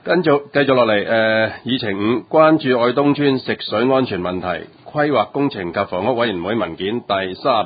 繼續落嚟，議程5，關注愛東邨食水安全問題，規劃工程及房屋委員會文件第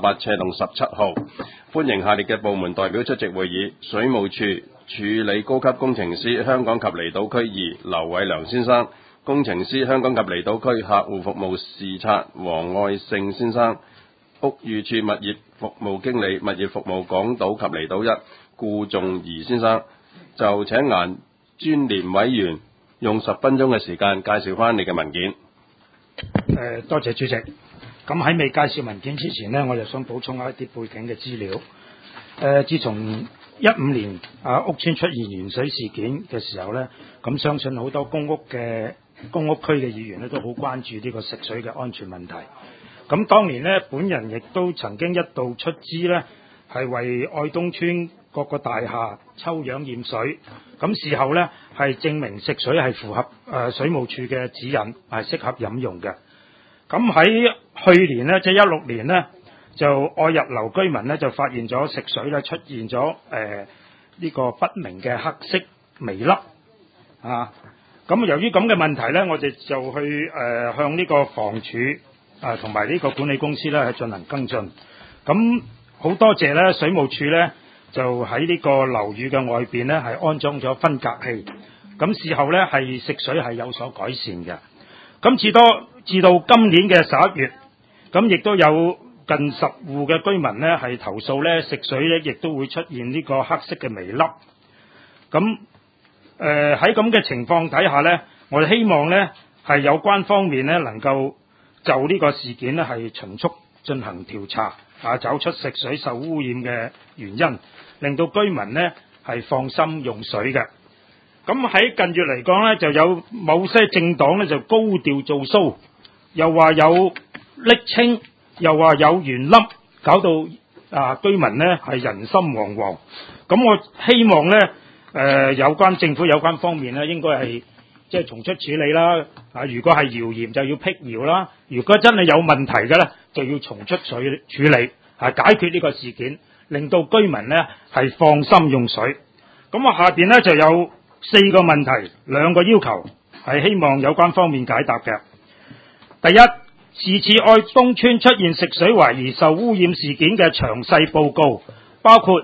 38/17號，歡迎下列嘅部門代表出席會議：水務署處理高級工程師香港及離島區2劉偉良先生，工程師香港及離島區客戶服務視察黃愛勝先生，屋宇署物業服務經理物業服務港島及離島1顧仲儀先生。就請顏專連委員用10分鐘嘅時間介紹翻你嘅文件。 多謝主席。咁喺未介紹文件之前呢，我就想補充一啲背景嘅資料。自從15年屋邨出現鉛水事件嘅時候呢，咁相信好多公屋區嘅議員呢都好關注呢個食水嘅安全問題。咁當年呢，本人亦都曾經一度出資呢，係為愛東邨各個大廈抽樣驗水，咁事後呢係證明食水係符合水務署嘅指引，係適合飲用嘅。咁喺去年呢，即係16年呢，就愛日樓居民呢就發現咗食水呢出現咗呢個不明嘅黑色微粒啊。咁由於咁嘅問題呢，我哋就去向呢個房署同埋呢個管理公司呢係進行跟進。咁好多謝呢水務署呢，就喺呢個樓宇嘅外邊呢係安裝咗分隔器，咁事後呢係食水係有所改善嘅。咁至到今年嘅11月，咁亦都有近10戶嘅居民呢係投訴呢食水呢亦都會出現呢個黑色嘅微粒。咁喺咁嘅情況底下呢，我哋希望呢係有關方面呢能夠就呢個事件呢係迅速進行調查，找出食水受污染嘅原因，令到居民呢係放心用水嘅。咁喺近月嚟講呢，就有某些政黨呢就高調做 show， 又話有瀝青，又話有鉛粒，搞到居民呢係人心惶惶。咁我希望呢有關政府有關方面呢應該係即係從速處理啦。如果係謠言就要辟謠啦，如果真係有問題嘅呢，就要從速處理，解決呢個事件，令到居民呢係放心用水。咁我下邊呢就有4個問題，2個要求係希望有關方面解答嘅。第一，是次愛東邨出現食水懷疑受污染事件嘅詳細報告，包括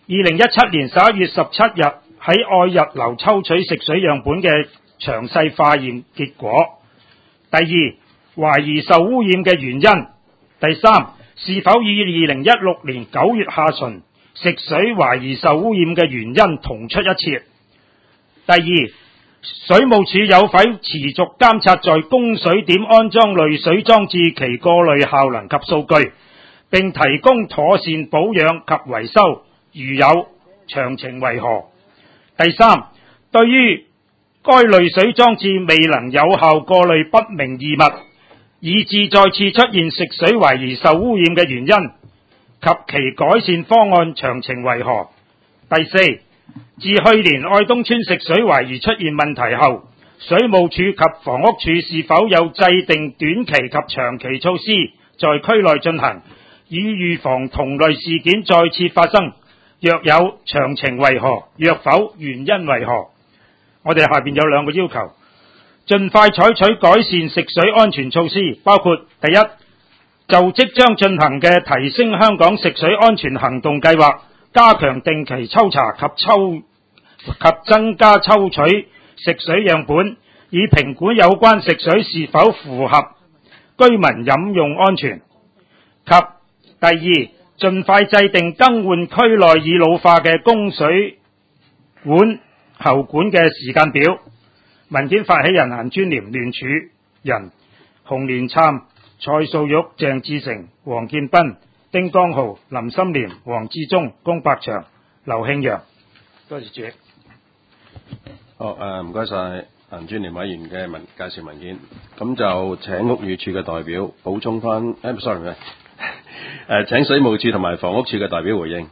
2017年11月17日喺愛日樓抽取食水樣本嘅詳細化驗結果。第二，懷疑受污染嘅原因。第三，是否與2016年9月下旬食水懷疑受污染嘅原因同出一轍。第二，水務署有否持續監察在供水點安裝濾水裝置其過濾效能及數據，並提供妥善保養及維修，如有，詳情為何？第三，對於該濾水裝置未能有效過濾不明異物，以致再次出現食水懷疑受污染嘅原因及其改善方案詳情為何？第四，自去年愛東邨食水懷疑出現問題後，水務署及房屋署是否有制定短期及長期措施在區內進行，以預防同類事件再次發生？若有，詳情為何？若否，原因為何？我哋下邊有2個要求，盡快採取改善食水安全措施，包括第一，就即將進行嘅提升香港食水安全行動計劃，加強定期抽查及增加抽取食水樣本，以評估有關食水是否符合居民飲用安全。及第二，盡快制定更換區內已老化嘅供水管喉管嘅時間表。文件發起人顏專廉，聯署人洪連杉、蔡素玉、鄭志成、黃建斌、丁江豪、林心廉、黃志忠、龔柏祥、劉慶陽。多謝主席。 好，唔該晒顏專廉委員嘅介紹文件。咁就請屋宇署嘅代表補充翻，sorry，請水務署同埋房屋署嘅代表回應。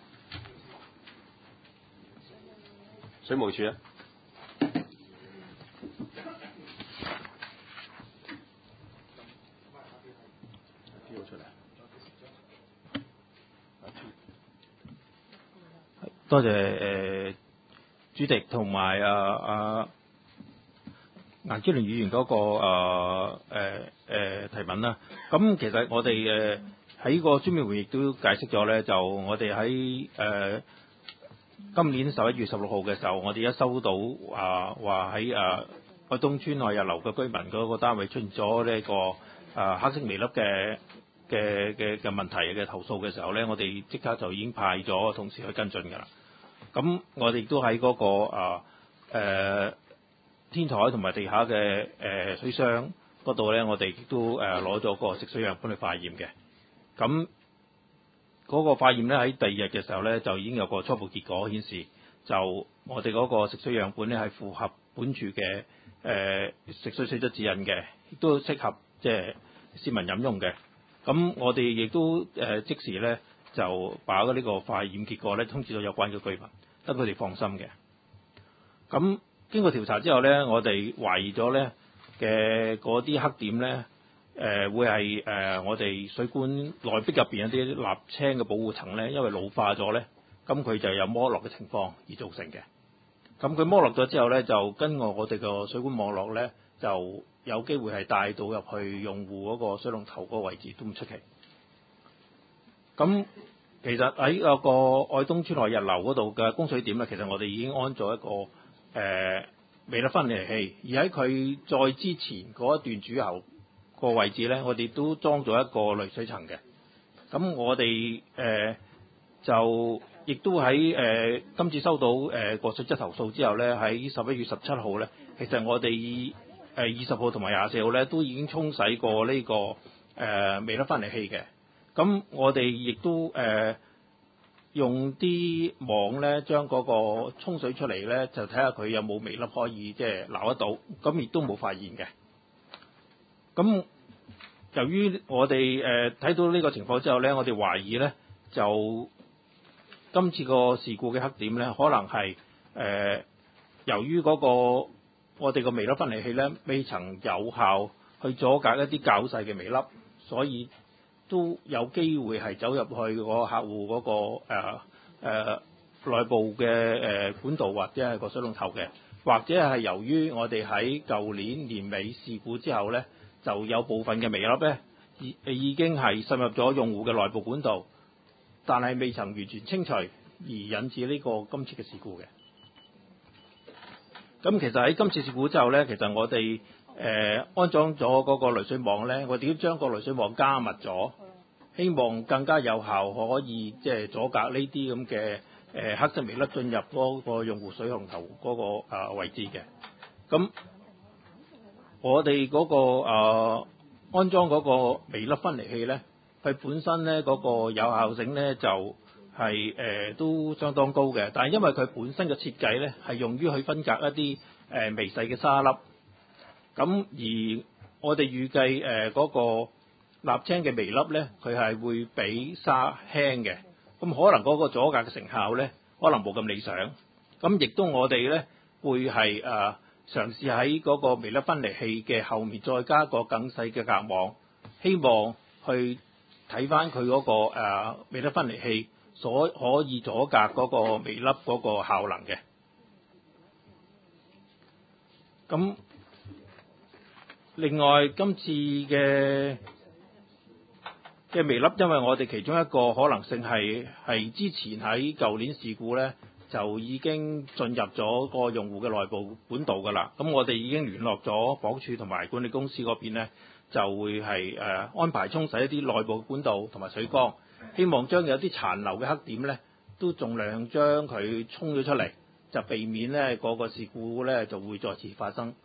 水務署啊。 多謝主席同埋顏之聯議員嗰、提問啦。咁其實我哋喺個專門會議都解釋咗咧，就我哋喺今年11月16號嘅時候，我哋一收到話喺愛東邨愛日樓嘅居民嗰個單位出現咗呢個黑色微粒嘅問題嘅投訴嘅時候咧，我哋即刻就已經派咗同事去跟進㗎啦。咁我哋都喺嗰個天台同埋地下嘅水箱嗰度咧，我哋亦都攞咗個食水樣本去化驗嘅。咁嗰個化驗咧喺第二日嘅時候咧，就已經有個初步結果顯示，就我哋嗰個食水樣本咧係符合本署嘅食水水質指引嘅，亦都適合即係市民飲用嘅。咁我哋亦都即時咧就把呢個化驗結果咧通知咗有關嘅居民，等佢哋放心嘅。咁經過調查之後咧，我哋懷疑咗咧嘅嗰啲黑點咧，會係我哋水管內壁入邊一啲瀝青嘅保護層咧，因為老化咗咧，咁佢就有剝落嘅情況而造成嘅。咁佢剝落咗之後咧，就跟我哋個水管網絡咧，就有機會係帶到入去用戶嗰個水龍頭嗰個位置都唔出奇。咁其實喺嗰個愛東邨愛日樓嗰度嘅供水點咧，其實我哋已經安咗一個微粒分離器，而喺佢再之前嗰一段主喉個位置咧，我哋都裝咗一個濾水層嘅。咁我哋就亦都喺今次收到個水質投訴之後咧，喺11月17號咧，其實我哋20號同埋24號咧都已經沖洗過呢個微粒分離器嘅。咁我哋亦都用啲網咧，將嗰個沖水出嚟咧，就睇下佢有冇微粒可以即係撈得到，咁亦都冇發現嘅。咁由於我哋睇到呢個情況之後咧，我哋懷疑咧就今次個事故嘅黑點咧，可能係由於嗰個我哋個微粒分離器咧未曾有效去阻隔一啲較細嘅微粒，所以都有機會係走入去個客戶嗰個內部嘅管道或者係個水龍頭嘅，或者係由於我哋喺舊年年尾事故之後咧，就有部分嘅微粒咧已經係滲入咗用戶嘅內部管道，但係未曾完全清除，而引致呢個今次嘅事故嘅。咁其實喺今次事故之後咧，其實我哋安裝咗嗰個濾水網咧，我哋都將個濾水網加密咗，希望更加有效可以即係阻隔呢啲咁嘅黑色微粒進入嗰個用戶水龍頭嗰個位置嘅。咁我哋嗰個安裝嗰個微粒分離器咧，佢本身咧嗰個有效性咧就係都相當高嘅，但係因為佢本身嘅設計咧係用於去分隔一啲微細嘅沙粒。咁而我哋預計嗰個瀝青嘅微粒咧，佢係會比沙輕嘅，咁可能嗰個阻隔嘅成效咧，可能冇咁理想。咁亦都我哋咧會係嘗試喺嗰個微粒分離器嘅後面再加個更細嘅隔網，希望去睇翻佢嗰個微粒分離器所可以阻隔嗰個微粒嗰個效能嘅。咁另外今次嘅微粒，因為我哋其中一個可能性係之前喺舊年事故咧，就已經進入咗個用戶嘅內部管道㗎啦。咁我哋已經聯絡咗房署同埋管理公司嗰邊咧，就會係安排沖洗一啲內部管道同埋水缸，希望將有啲殘留嘅黑點咧，都盡量將佢沖咗出嚟，就避免咧嗰個事故咧就會再次發生。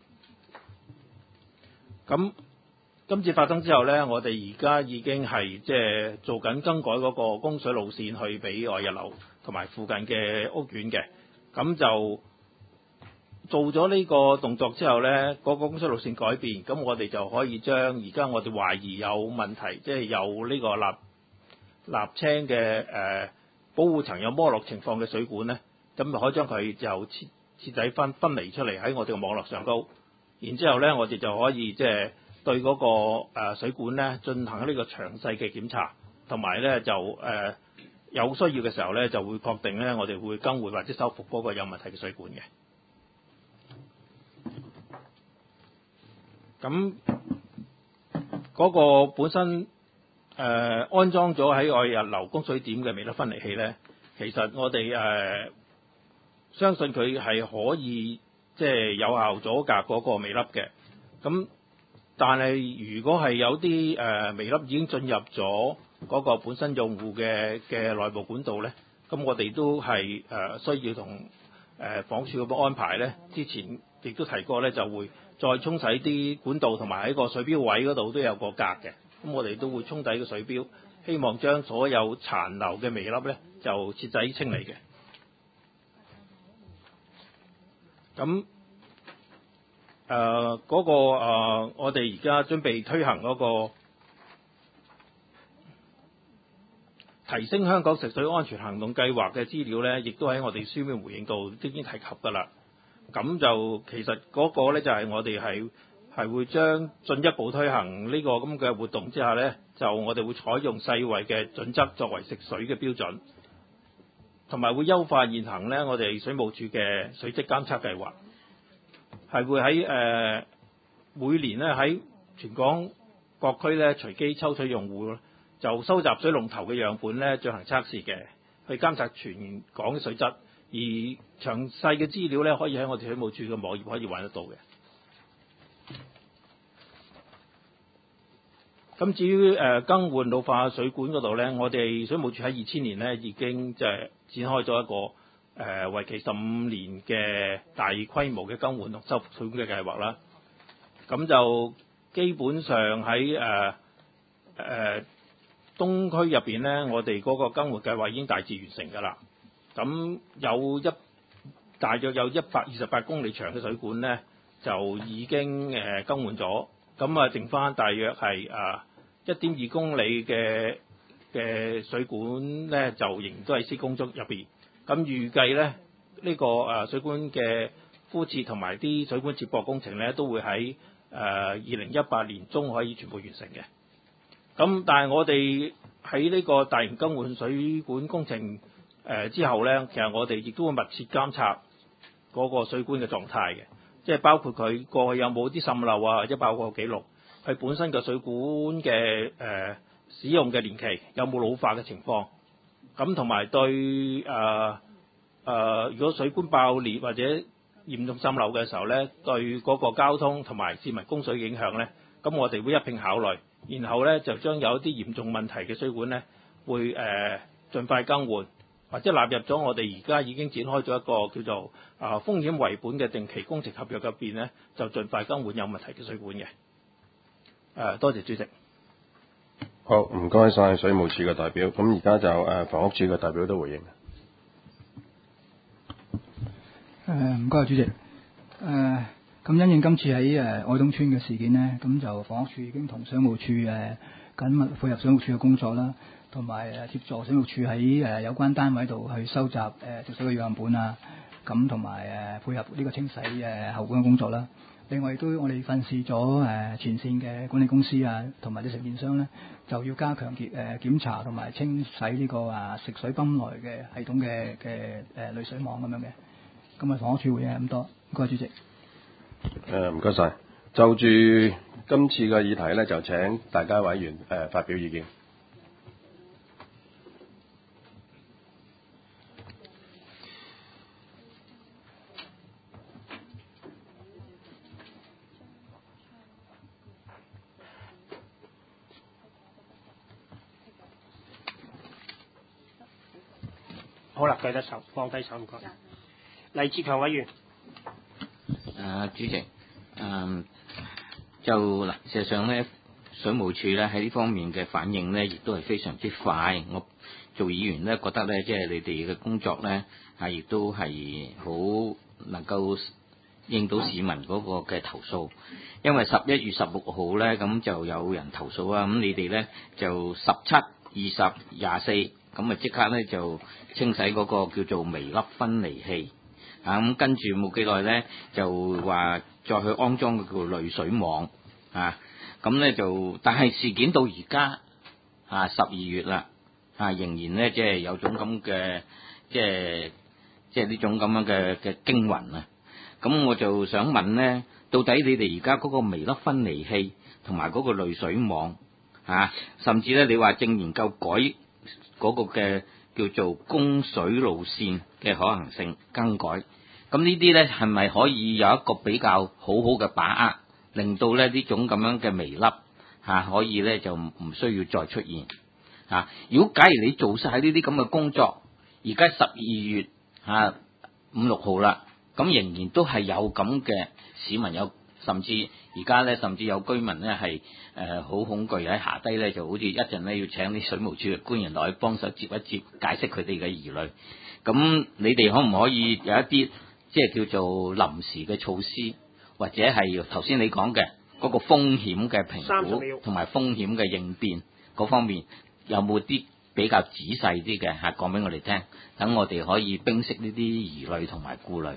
咁今次發生之後咧，我哋而家已經係即係做緊更改嗰個供水路線去俾愛日樓同埋附近嘅屋苑嘅。咁就做咗呢個動作之後咧，嗰個供水路線改變，咁我哋就可以將而家我哋懷疑有問題，即係有呢個瀝青嘅保護層有剝落情況嘅水管咧，咁就可以將佢就徹底分離出嚟喺我哋嘅網絡上高。然之後咧，我哋就可以即係對嗰個水管咧進行呢個詳細嘅檢查，同埋咧就有需要嘅時候咧就會確定咧我哋會更換或者修復嗰個有問題嘅水管嘅。 咁嗰個本身安裝咗喺外日流供水點嘅微粒分離器咧，其實我哋相信佢係可以即係有效阻隔嗰個微粒嘅。咁但係如果係有啲微粒已經進入咗嗰個本身用戶嘅內部管道咧，咁我哋都係需要同房屋署嗰個安排咧。之前亦都提過咧，就會再沖洗啲管道，同埋喺個水標位嗰度都有個格嘅。咁我哋都會沖洗個水標，希望將所有殘留嘅微粒咧就徹底清理嘅。咁我哋而家準備推行嗰個提升香港食水安全行動計劃嘅資料咧，亦都喺我哋書面回應度已經提及㗎啦。咁就其實嗰個咧就係我哋係會將進一步推行呢個咁嘅活動之下咧，就我哋會採用世衛嘅準則作為食水嘅標準，同埋會優化現行咧我哋水務署嘅水質監測計劃，係會喺每年咧喺全港各區咧隨機抽取用戶就收集水龍頭嘅樣本咧進行測試嘅，去監察全港嘅水質。而詳細嘅資料咧，可以喺我哋水務署嘅網頁可以揾得到嘅。咁至於更換老化水管嗰度咧，我哋水務署喺2000年咧已經就係展開咗一個為期15年嘅大規模嘅更換同修復水管嘅計劃啦。咁就基本上喺東區入邊咧，我哋嗰個更換計劃已經大致完成㗎啦。咁大約有128公里長嘅水管咧，就已經更換咗。咁剩翻大約係1.2公里嘅水管咧，就仍然都喺施工中入邊。咁預計咧呢個水管嘅敷設同埋啲水管接駁工程咧，都會喺2018年中可以全部完成嘅。咁但係我哋喺呢個大型更換水管工程之後咧，其實我哋亦都會密切監察嗰個水管嘅狀態嘅，即係包括佢過去有冇啲滲漏啊，或者爆過記錄，佢本身嘅水管嘅使用嘅年期有冇老化嘅情況，咁同埋對如果水管爆裂或者嚴重滲漏嘅時候咧，對嗰個交通同埋市民供水影響咧，咁我哋會一併考慮，然後咧就將有一啲嚴重問題嘅水管咧，會盡快更換。或者納入咗我哋而家已經展開咗一個叫做風險為本嘅定期工程合約入邊咧，就盡快更換有問題嘅水管嘅。多謝主席。 好，唔該晒水務署嘅代表。咁而家就房屋署嘅代表都回應。 唔該主席。咁因應今次喺愛東村嘅事件呢，咁就房屋署已經同水務署緊密配合水務署嘅工作啦，同埋協助水務署喺有關單位度去收集食水嘅樣本啊，咁同埋配合呢個清洗喉管嘅工作啦。另外亦都我哋訓示咗前線嘅管理公司啊，同埋啲承建商咧，就要加強檢查同埋清洗呢個食水泵來嘅系統嘅濾水網咁樣嘅。咁啊，房屋署回應係咁多，唔該主席。 唔該晒。就住今次嘅議題咧，就請大家委員發表意見。 好啦，舉得手，放低手，唔該。黎志強委員。 主席，就嗱，事實上咧，水務署咧喺呢方面嘅反應咧，亦都係非常之快。我做議員咧，覺得咧，即係你哋嘅工作咧，亦都係好能夠應到市民嗰個嘅投訴。因為11月16號咧，咁就有人投訴啊，咁你哋咧就17、20、24，咁啊即刻咧就清洗嗰個叫做微粒分離器。咁跟住冇幾耐咧，就話再去安裝個叫濾水網咁咧就，但係事件到而家12月啦仍然咧即係有種咁嘅即係呢種咁樣嘅驚魂啊！ 咁我就想問咧，到底你哋而家嗰個微粒分離器同埋嗰個濾水網甚至咧你話正研究改嗰個嘅叫做供水路線嘅可行性更改，咁呢啲咧係咪可以有一個比較好嘅把握，令到咧呢種咁樣嘅微粒可以咧就唔需要再出現如果假如你做晒呢啲咁嘅工作，而家12月5、6號啦，咁仍然都係有咁嘅市民有，甚至而家咧甚至有居民咧係好恐懼喺下低咧，就好似一陣咧要請啲水務署嘅官員落去幫手接一接，解釋佢哋嘅疑慮。咁你哋可唔可以有一啲即係叫做臨時嘅措施，或者係頭先你講嘅嗰個風險嘅評估同埋風險嘅應變嗰方面，有冇啲比較仔細啲嘅講俾我哋聽，等我哋可以冰釋呢啲疑慮同埋顧慮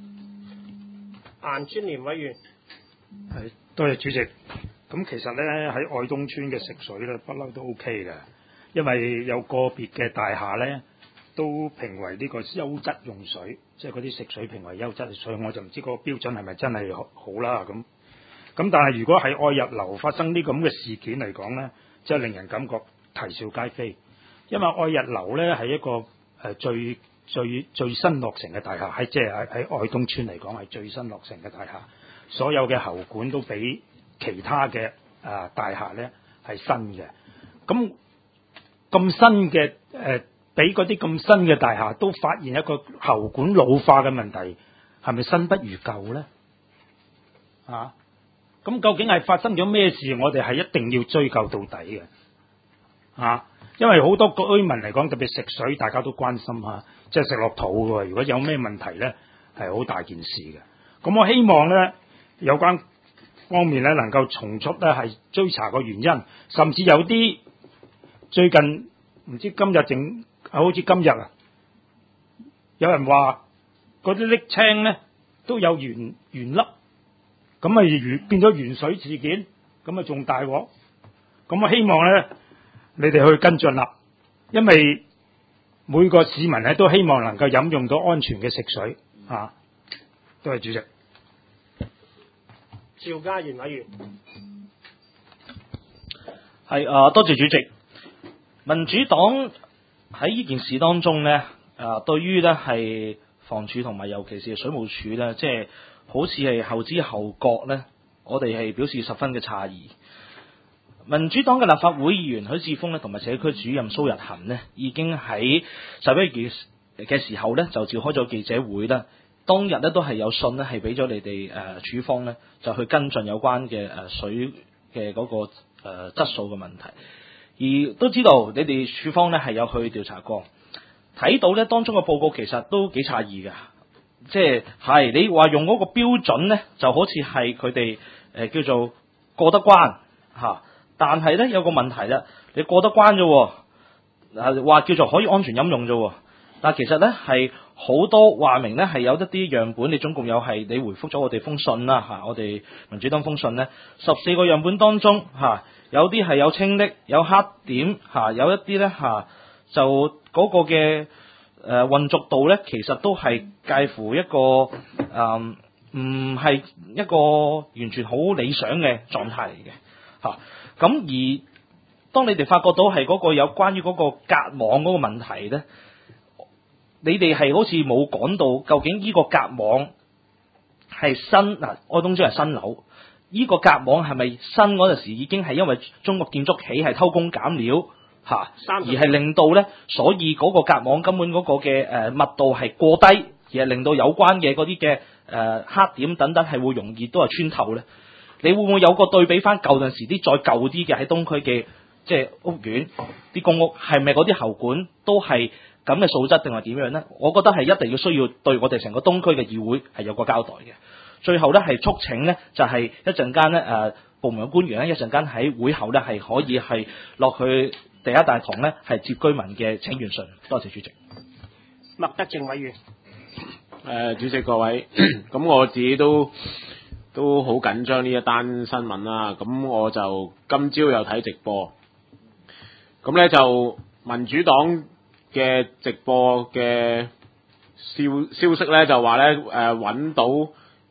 顏尊廉委員， 係多謝主席。咁其實咧喺愛東村嘅食水咧不嬲都 OK 嘅，因為有個別嘅大廈咧都評為呢個優質用水，即係嗰啲食水評為優質嘅水，我就唔知個標準係咪真係好啦咁。咁但係如果係愛日樓發生啲咁嘅事件嚟講咧，即係令人感覺啼笑皆非，因為愛日樓咧係一個最新落成嘅大廈，喺愛東村嚟講係最新落成嘅大廈，所有嘅喉管都比其他嘅大廈咧係新嘅。咁新嘅比嗰啲咁新嘅大廈都發現一個喉管老化嘅問題，係咪新不如舊咧？咁究竟係發生咗咩事？我哋係一定要追究到底嘅。因為好多居民嚟講，特別食水，大家都關心即係食落肚嘅。如果有咩問題咧，係好大件事嘅。咁我希望咧，有關方面咧能夠從速咧係追查個原因，甚至有啲最近唔知今日好似今日有人話嗰啲瀝青咧都有鉛粒，咁咪變咗鉛水事件，咁咪仲大鑊。咁我希望咧，你哋去跟進啦，因為每個市民咧都希望能夠飲用到安全嘅食水多謝主席。 趙家賢委員， 多謝主席。民主黨喺呢件事當中咧，對於咧係房署同埋尤其是水務署咧，即係好似係後知後覺咧，我哋係表示十分嘅詫異。民主黨嘅立法會議員許智峰咧，同埋社區主任蘇日恒呢，已經喺11月嘅時候咧，就召開咗記者會啦。當日咧都係有信咧，係俾咗你哋署方咧，就去跟進有關嘅水嘅嗰個質素嘅問題。而都知道你哋署方咧係有去調查過，睇到咧當中嘅報告其實都幾詫異嘅，即係你話用嗰個標準咧，就好似係佢哋叫做過得關但係咧有個問題啦，你過得關啫，話叫做可以安全飲用啫，但係其實咧係好多話明咧係有一啲樣本，你總共有係你回覆咗我哋封信啦我哋民主黨封信咧14個樣本當中有啲係有青粒有黑點有一啲咧就嗰個嘅混濁度咧其實都係介乎一個唔係一個完全好理想嘅狀態嚟嘅咁而當你哋發覺到係嗰個有關於嗰個隔網嗰個問題咧，你哋係好似冇講到究竟呢個隔網係新愛東村係新樓，呢個隔網係咪新嗰陣時已經係因為中國建築起係偷工減料而係令到咧，所以嗰個隔網根本嗰個嘅密度係過低，而係令到有關嘅嗰啲嘅黑點等等係會容易都係穿透咧。你會唔會有個對比翻舊陣時啲再舊啲嘅喺東區嘅即係屋苑啲公屋，係咪嗰啲喉管都係咁嘅素質定係點樣咧？我覺得係一定要需要對我哋成個東區嘅議會係有個交代嘅。最後咧係促請咧就係一陣間咧部門嘅官員咧一陣間喺會後咧係可以係落去第一大堂咧係接居民嘅請願信。多謝主席。 麥德正委員， 主席各位，咁我自己都好緊張呢一單新聞啦。咁我就今朝有睇直播，咁咧就民主黨嘅直播嘅消息咧就話咧揾到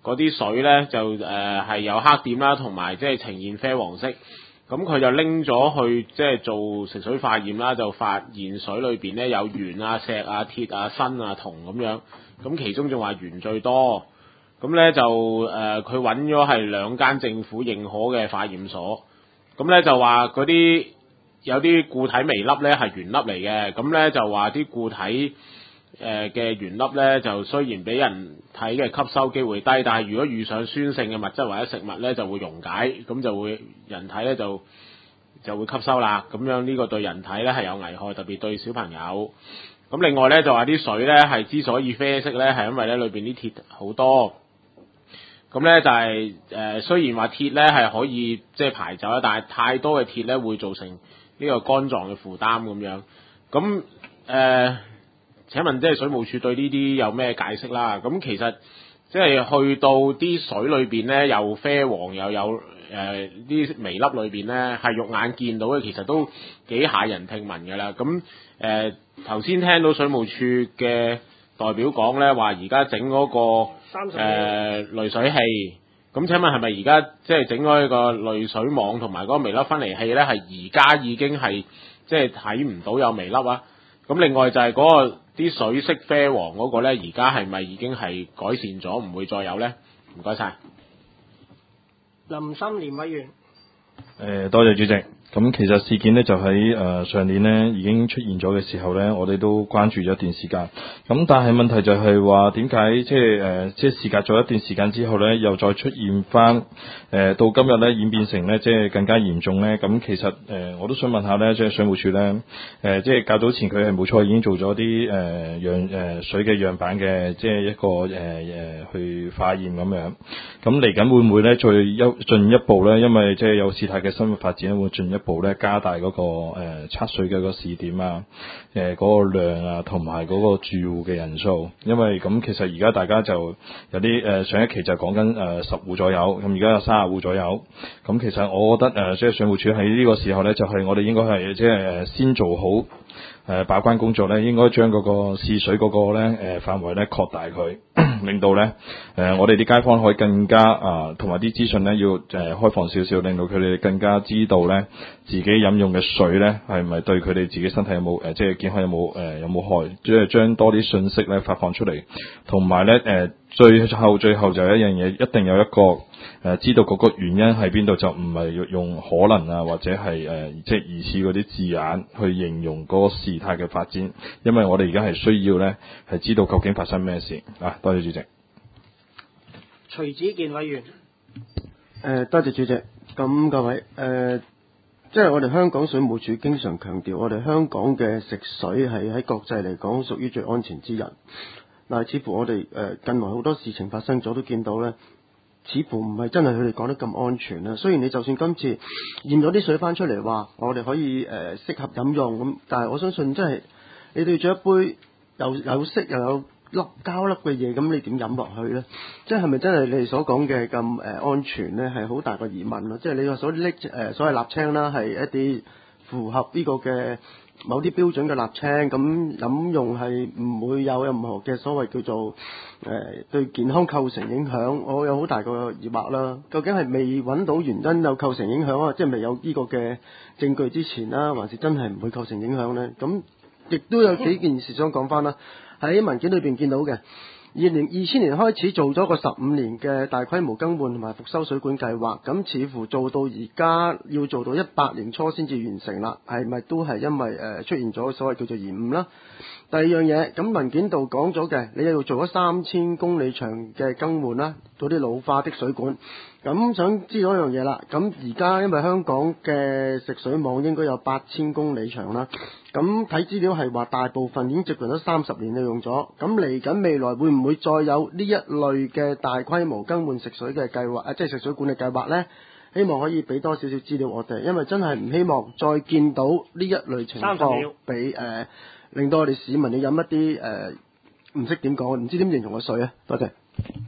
嗰啲水咧就係有黑點啦，同埋即係呈現啡黃色。咁佢就拎咗去即係做食水化驗啦，就發現水裏邊咧有鉛啊、石啊、鐵啊、砷啊、銅咁樣。咁其中仲話鉛最多。咁咧就佢揾咗係2間政府認可嘅化驗所。咁咧就話嗰啲有啲固體微粒咧係原粒嚟嘅。咁咧就話啲固體嘅原粒咧就雖然俾人體嘅吸收機會低，但係如果遇上酸性嘅物質或者食物咧就會溶解，咁就會人體咧就會吸收啦。咁樣呢個對人體咧係有危害，特別對小朋友。咁另外咧就話啲水咧係之所以啡色咧係因為咧裏邊啲鐵好多。咁咧就係雖然話鐵咧係可以即係排走啦，但係太多嘅鐵咧會造成呢個肝臟嘅負擔咁樣。咁請問即係水務署對呢啲有咩解釋啦？咁其實即係去到啲水裏邊咧，有啡黃又有啲微粒裏邊咧，係肉眼見到嘅，其實都幾駭人聽聞㗎啦。咁頭先聽到水務署嘅代表講咧，話而家整嗰個濾水器，咁請問係咪而家即係整咗一個濾水網同埋嗰個微粒分離器咧？係而家已經係即係睇唔到有微粒啊？咁另外就係嗰個啲水色啡黃嗰個咧，而家係咪已經係改善咗，唔會再有咧？唔該晒。 林森廉委員。 多謝主席。咁其實事件呢，就喺上年呢已經出現咗嘅時候呢，我哋都關注咗一段時間。咁但係問題就係話點解即係事隔咗一段時間之後呢，又再出現翻到今日呢演變成呢即係更加嚴重呢？咁其實我都想問下呢，即係水務署呢，即係較早前佢係冇錯已經做咗啲水嘅樣板嘅即係一個去化驗咁樣。咁嚟緊會唔會呢再進一步呢？因為即係有事態嘅生活發展會進一步咧加大嗰個測水嘅個試點啊，嗰個量啊，同埋嗰個住戶嘅人數，因為咁其實而家大家就有啲上一期就講緊10戶左右，咁而家有30戶左右，咁其實我覺得即係水務署喺呢個時候咧，就係我哋應該係即係先做好把關工作咧，應該將嗰個試水嗰個咧範圍咧擴大佢，令到咧我哋啲街坊可以更加同埋啲資訊咧要開放少少，令到佢哋更加知道咧自己飲用嘅水咧係咪對佢哋自己身體有冇即係健康有冇害，即係將多啲信息咧發放出嚟，同埋咧最後就有一樣嘢，一定有一個知道嗰個原因喺邊度，就唔係用可能啊或者係即係疑似嗰啲字眼去形容嗰個事態嘅發展，因為我哋而家係需要咧係知道究竟發生咩事啊！多謝主席。 徐子健委員。 多謝主席。咁各位即係我哋香港水務署經常強調，我哋香港嘅食水係喺國際嚟講屬於最安全之人。但係似乎我哋近來好多事情發生咗，都見到咧，似乎唔係真係佢哋講得咁安全啦。雖然你就算今次驗咗啲水翻出嚟話，我哋可以適合飲用咁，但係我相信真係你對住一杯有色又有粒膠粒嘅嘢，咁你點飲落去咧？即係咪真係你哋所講嘅咁安全咧？係好大個疑問咯。即係你話所謂瀝青啦，係一啲符合呢個嘅某啲標準嘅瀝青，咁飲用係唔會有任何嘅所謂叫做對健康構成影響。我有好大個疑惑啦，究竟係未揾到原因有構成影響啊？即係未有呢個嘅證據之前啦，還是真係唔會構成影響咧？咁亦都有幾件事想講翻啦。喺文件裏邊見到嘅2000年開始做咗個15年嘅大規模更換同埋復修水管計劃，咁似乎做到而家要做到18年初先至完成啦，係咪都係因為出現咗所謂叫做延誤啦？第二樣嘢，咁文件度講咗嘅，你又做咗3000公里長嘅更換啦，嗰啲老化的水管。咁想知道一樣嘢啦，咁而家因為香港嘅食水網應該有8000公里長啦，咁睇資料係話大部分已經接近咗30年利用咗，咁嚟緊未來會唔會再有呢一類嘅大規模更換食水嘅計劃，即係食水管理計劃呢？希望可以俾多少少資料我哋，因為真係唔希望再見到呢一類情況，俾令到我哋市民要飲一啲唔識點講，唔知點形容嘅水啊！多謝。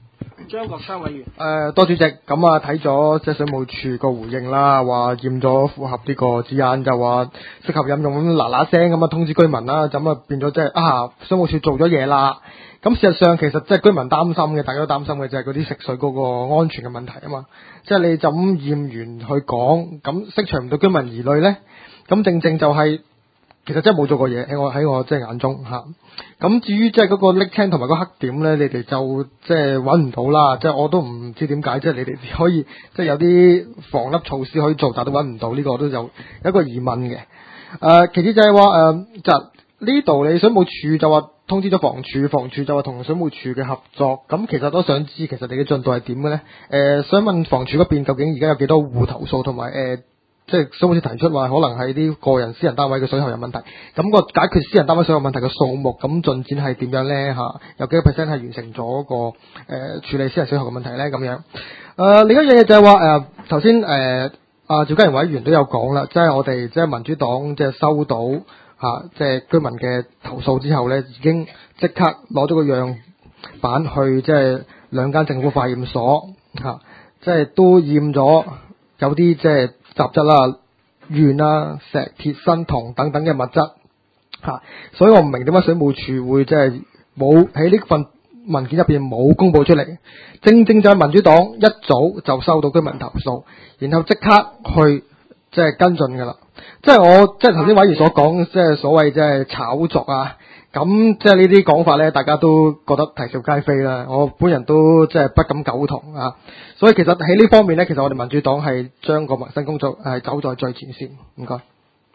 張國昌委員。 多主席，咁啊睇咗即係水務署個回應啦，話驗咗符合呢個指引，就話適合飲用，咁嗱嗱聲咁啊通知居民啦，咁啊變咗即係水務署做咗嘢啦。咁事實上其實即係居民擔心嘅，大家都擔心嘅就係嗰啲食水嗰個安全嘅問題啊嘛。即係你就咁驗完去講，咁釋除唔到居民疑慮咧，咁正正就係、其實真係冇做過嘢喺我即係眼中嚇。咁至於即係嗰個瀝青同埋個黑點咧，你哋就即係揾唔到啦。即係我都唔知點解，即係你哋可以即係有啲防笠措施可以做，但都揾唔到，呢個都有一個疑問嘅。其次就係話就呢度你水務署就話通知咗房署就話同水務署嘅合作。咁其實都想知其實你嘅進度係點嘅咧？想問房署嗰邊究竟而家有幾多戶投訴，同埋即係水務署提出話可能係啲個人私人單位嘅水喉有問題，咁個解決私人單位水喉問題嘅數目咁進展係點樣咧？有幾個 percent 係完成咗個處理私人水喉嘅問題咧？咁樣另一樣嘢就係話頭先趙家賢委員都有講啦，即係我哋即係民主黨即係收到即係居民嘅投訴之後咧，已經即刻攞咗個樣板去即係2間政府化驗所即係都驗咗有啲即係雜質啦、鉛啊、石、鐵、砷、銅等等嘅物質所以我唔明點解水務署會即係冇喺呢份文件入邊冇公佈出嚟。正正就係民主黨一早就收到居民投訴，然後即刻去即係跟進㗎啦。即係我即係頭先委員所講，即係所謂即係炒作啊，咁即係呢啲講法咧，大家都覺得啼笑皆非啦。我本人都即係不敢苟同所以其實喺呢方面咧，其實我哋民主黨係將個民生工作係走在最前線。唔該。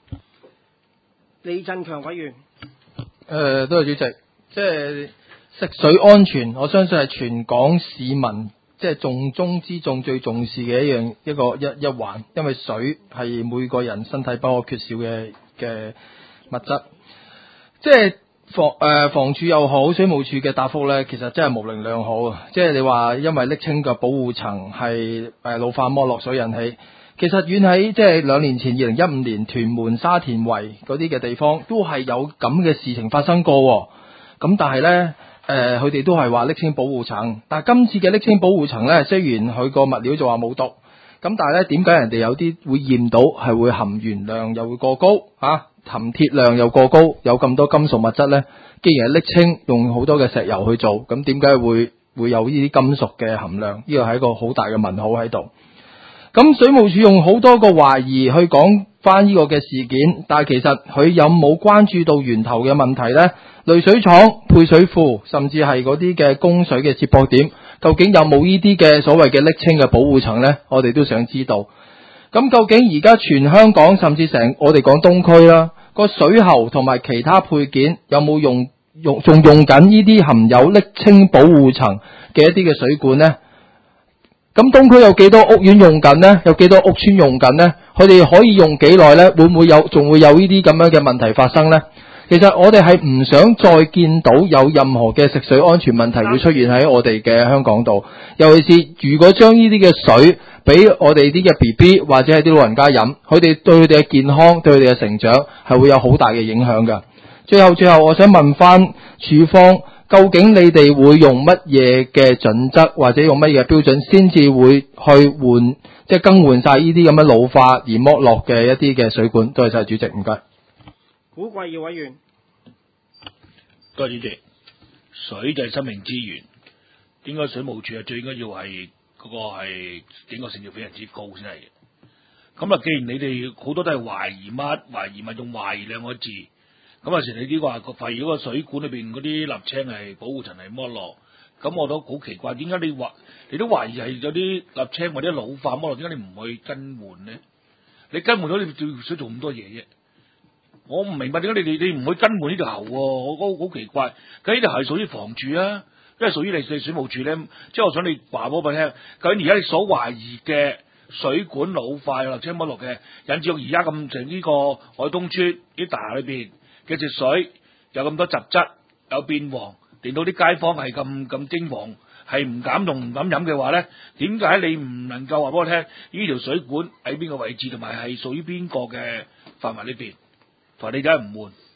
李振強委員。 多謝主席。即係食水安全，我相信係全港市民即係重中之重最重視嘅一環，因為水係每個人身體不可缺少嘅物質。即係房署又好，水務署嘅答覆咧，其實真係模棱兩可。即係你話因為瀝青嘅保護層係老化剝落所引起，其實遠喺即係2年前2015年屯門沙田圍嗰啲嘅地方都係有咁嘅事情發生過。咁但係咧佢哋都係話瀝青保護層，但係今次嘅瀝青保護層咧，雖然佢個物料就話冇毒，咁但係咧點解人哋有啲會驗到係會含鉛量又會過高含鐵量又過高，有咁多金屬物質咧？既然係瀝青用好多嘅石油去做，咁點解會有呢啲金屬嘅含量？呢個係一個好大嘅問號喺度。咁水務署用好多個懷疑去講翻呢個嘅事件，但係其實佢有冇關注到源頭嘅問題呢？濾水廠、配水庫，甚至係嗰啲嘅供水嘅接駁點，究竟有冇呢啲嘅所謂嘅瀝青嘅保護層呢？我哋都想知道。咁究竟而家全香港甚至成我哋講東區啦，個水喉同埋其他配件有冇仲用緊呢啲含有瀝青保護層嘅一啲嘅水管呢？咁東區有幾多屋苑用緊呢？有幾多屋邨用緊呢？佢哋可以用幾耐呢？會唔會仲會有呢啲咁樣嘅問題發生呢？其實我哋係唔想再見到有任何嘅食水安全問題會出現喺我哋嘅香港度，尤其是如果將呢啲嘅水俾我哋啲嘅 BB 或者係啲老人家飲，佢哋對佢哋嘅健康、對佢哋嘅成長係會有好大嘅影響㗎。最後，我想問翻署方，究竟你哋會用乜嘢嘅準則或者用乜嘢嘅標準先至會去換，即係更換晒呢啲咁樣老化而剝落嘅一啲嘅水管？多謝晒主席，唔該。 古貴耀委員。 多謝主席。水就係生命資源，應該水務署係最應該要係嗰個係整個成績非常之高先係嘅。咁既然你哋好多都係懷疑物用懷疑2個字，咁成你啲話發現嗰個水管裏邊嗰啲瀝青係保護層係剝落，咁我都好奇怪，點解你都懷疑係有啲瀝青或者老化剝落，點解你唔去更換呢？你更換咗你想做咁多嘢啫？我唔明白點解你唔去更換呢條喉喎？我覺得好奇怪。咁呢條係屬於房署啊，因為屬於你水務署咧。即係我想你話俾我聽，究竟而家你所懷疑嘅水管老化瀝青剝落嘅，引致到而家咁成呢個愛東邨啲大廈裏邊嘅食水有咁多雜質，有變黃，令到啲街坊係咁驚惶，係唔敢用唔敢飲嘅話咧，點解你唔能夠話俾我聽呢條水管喺邊個位置，同埋係屬於邊個嘅範圍裏邊？同埋你梗係唔換，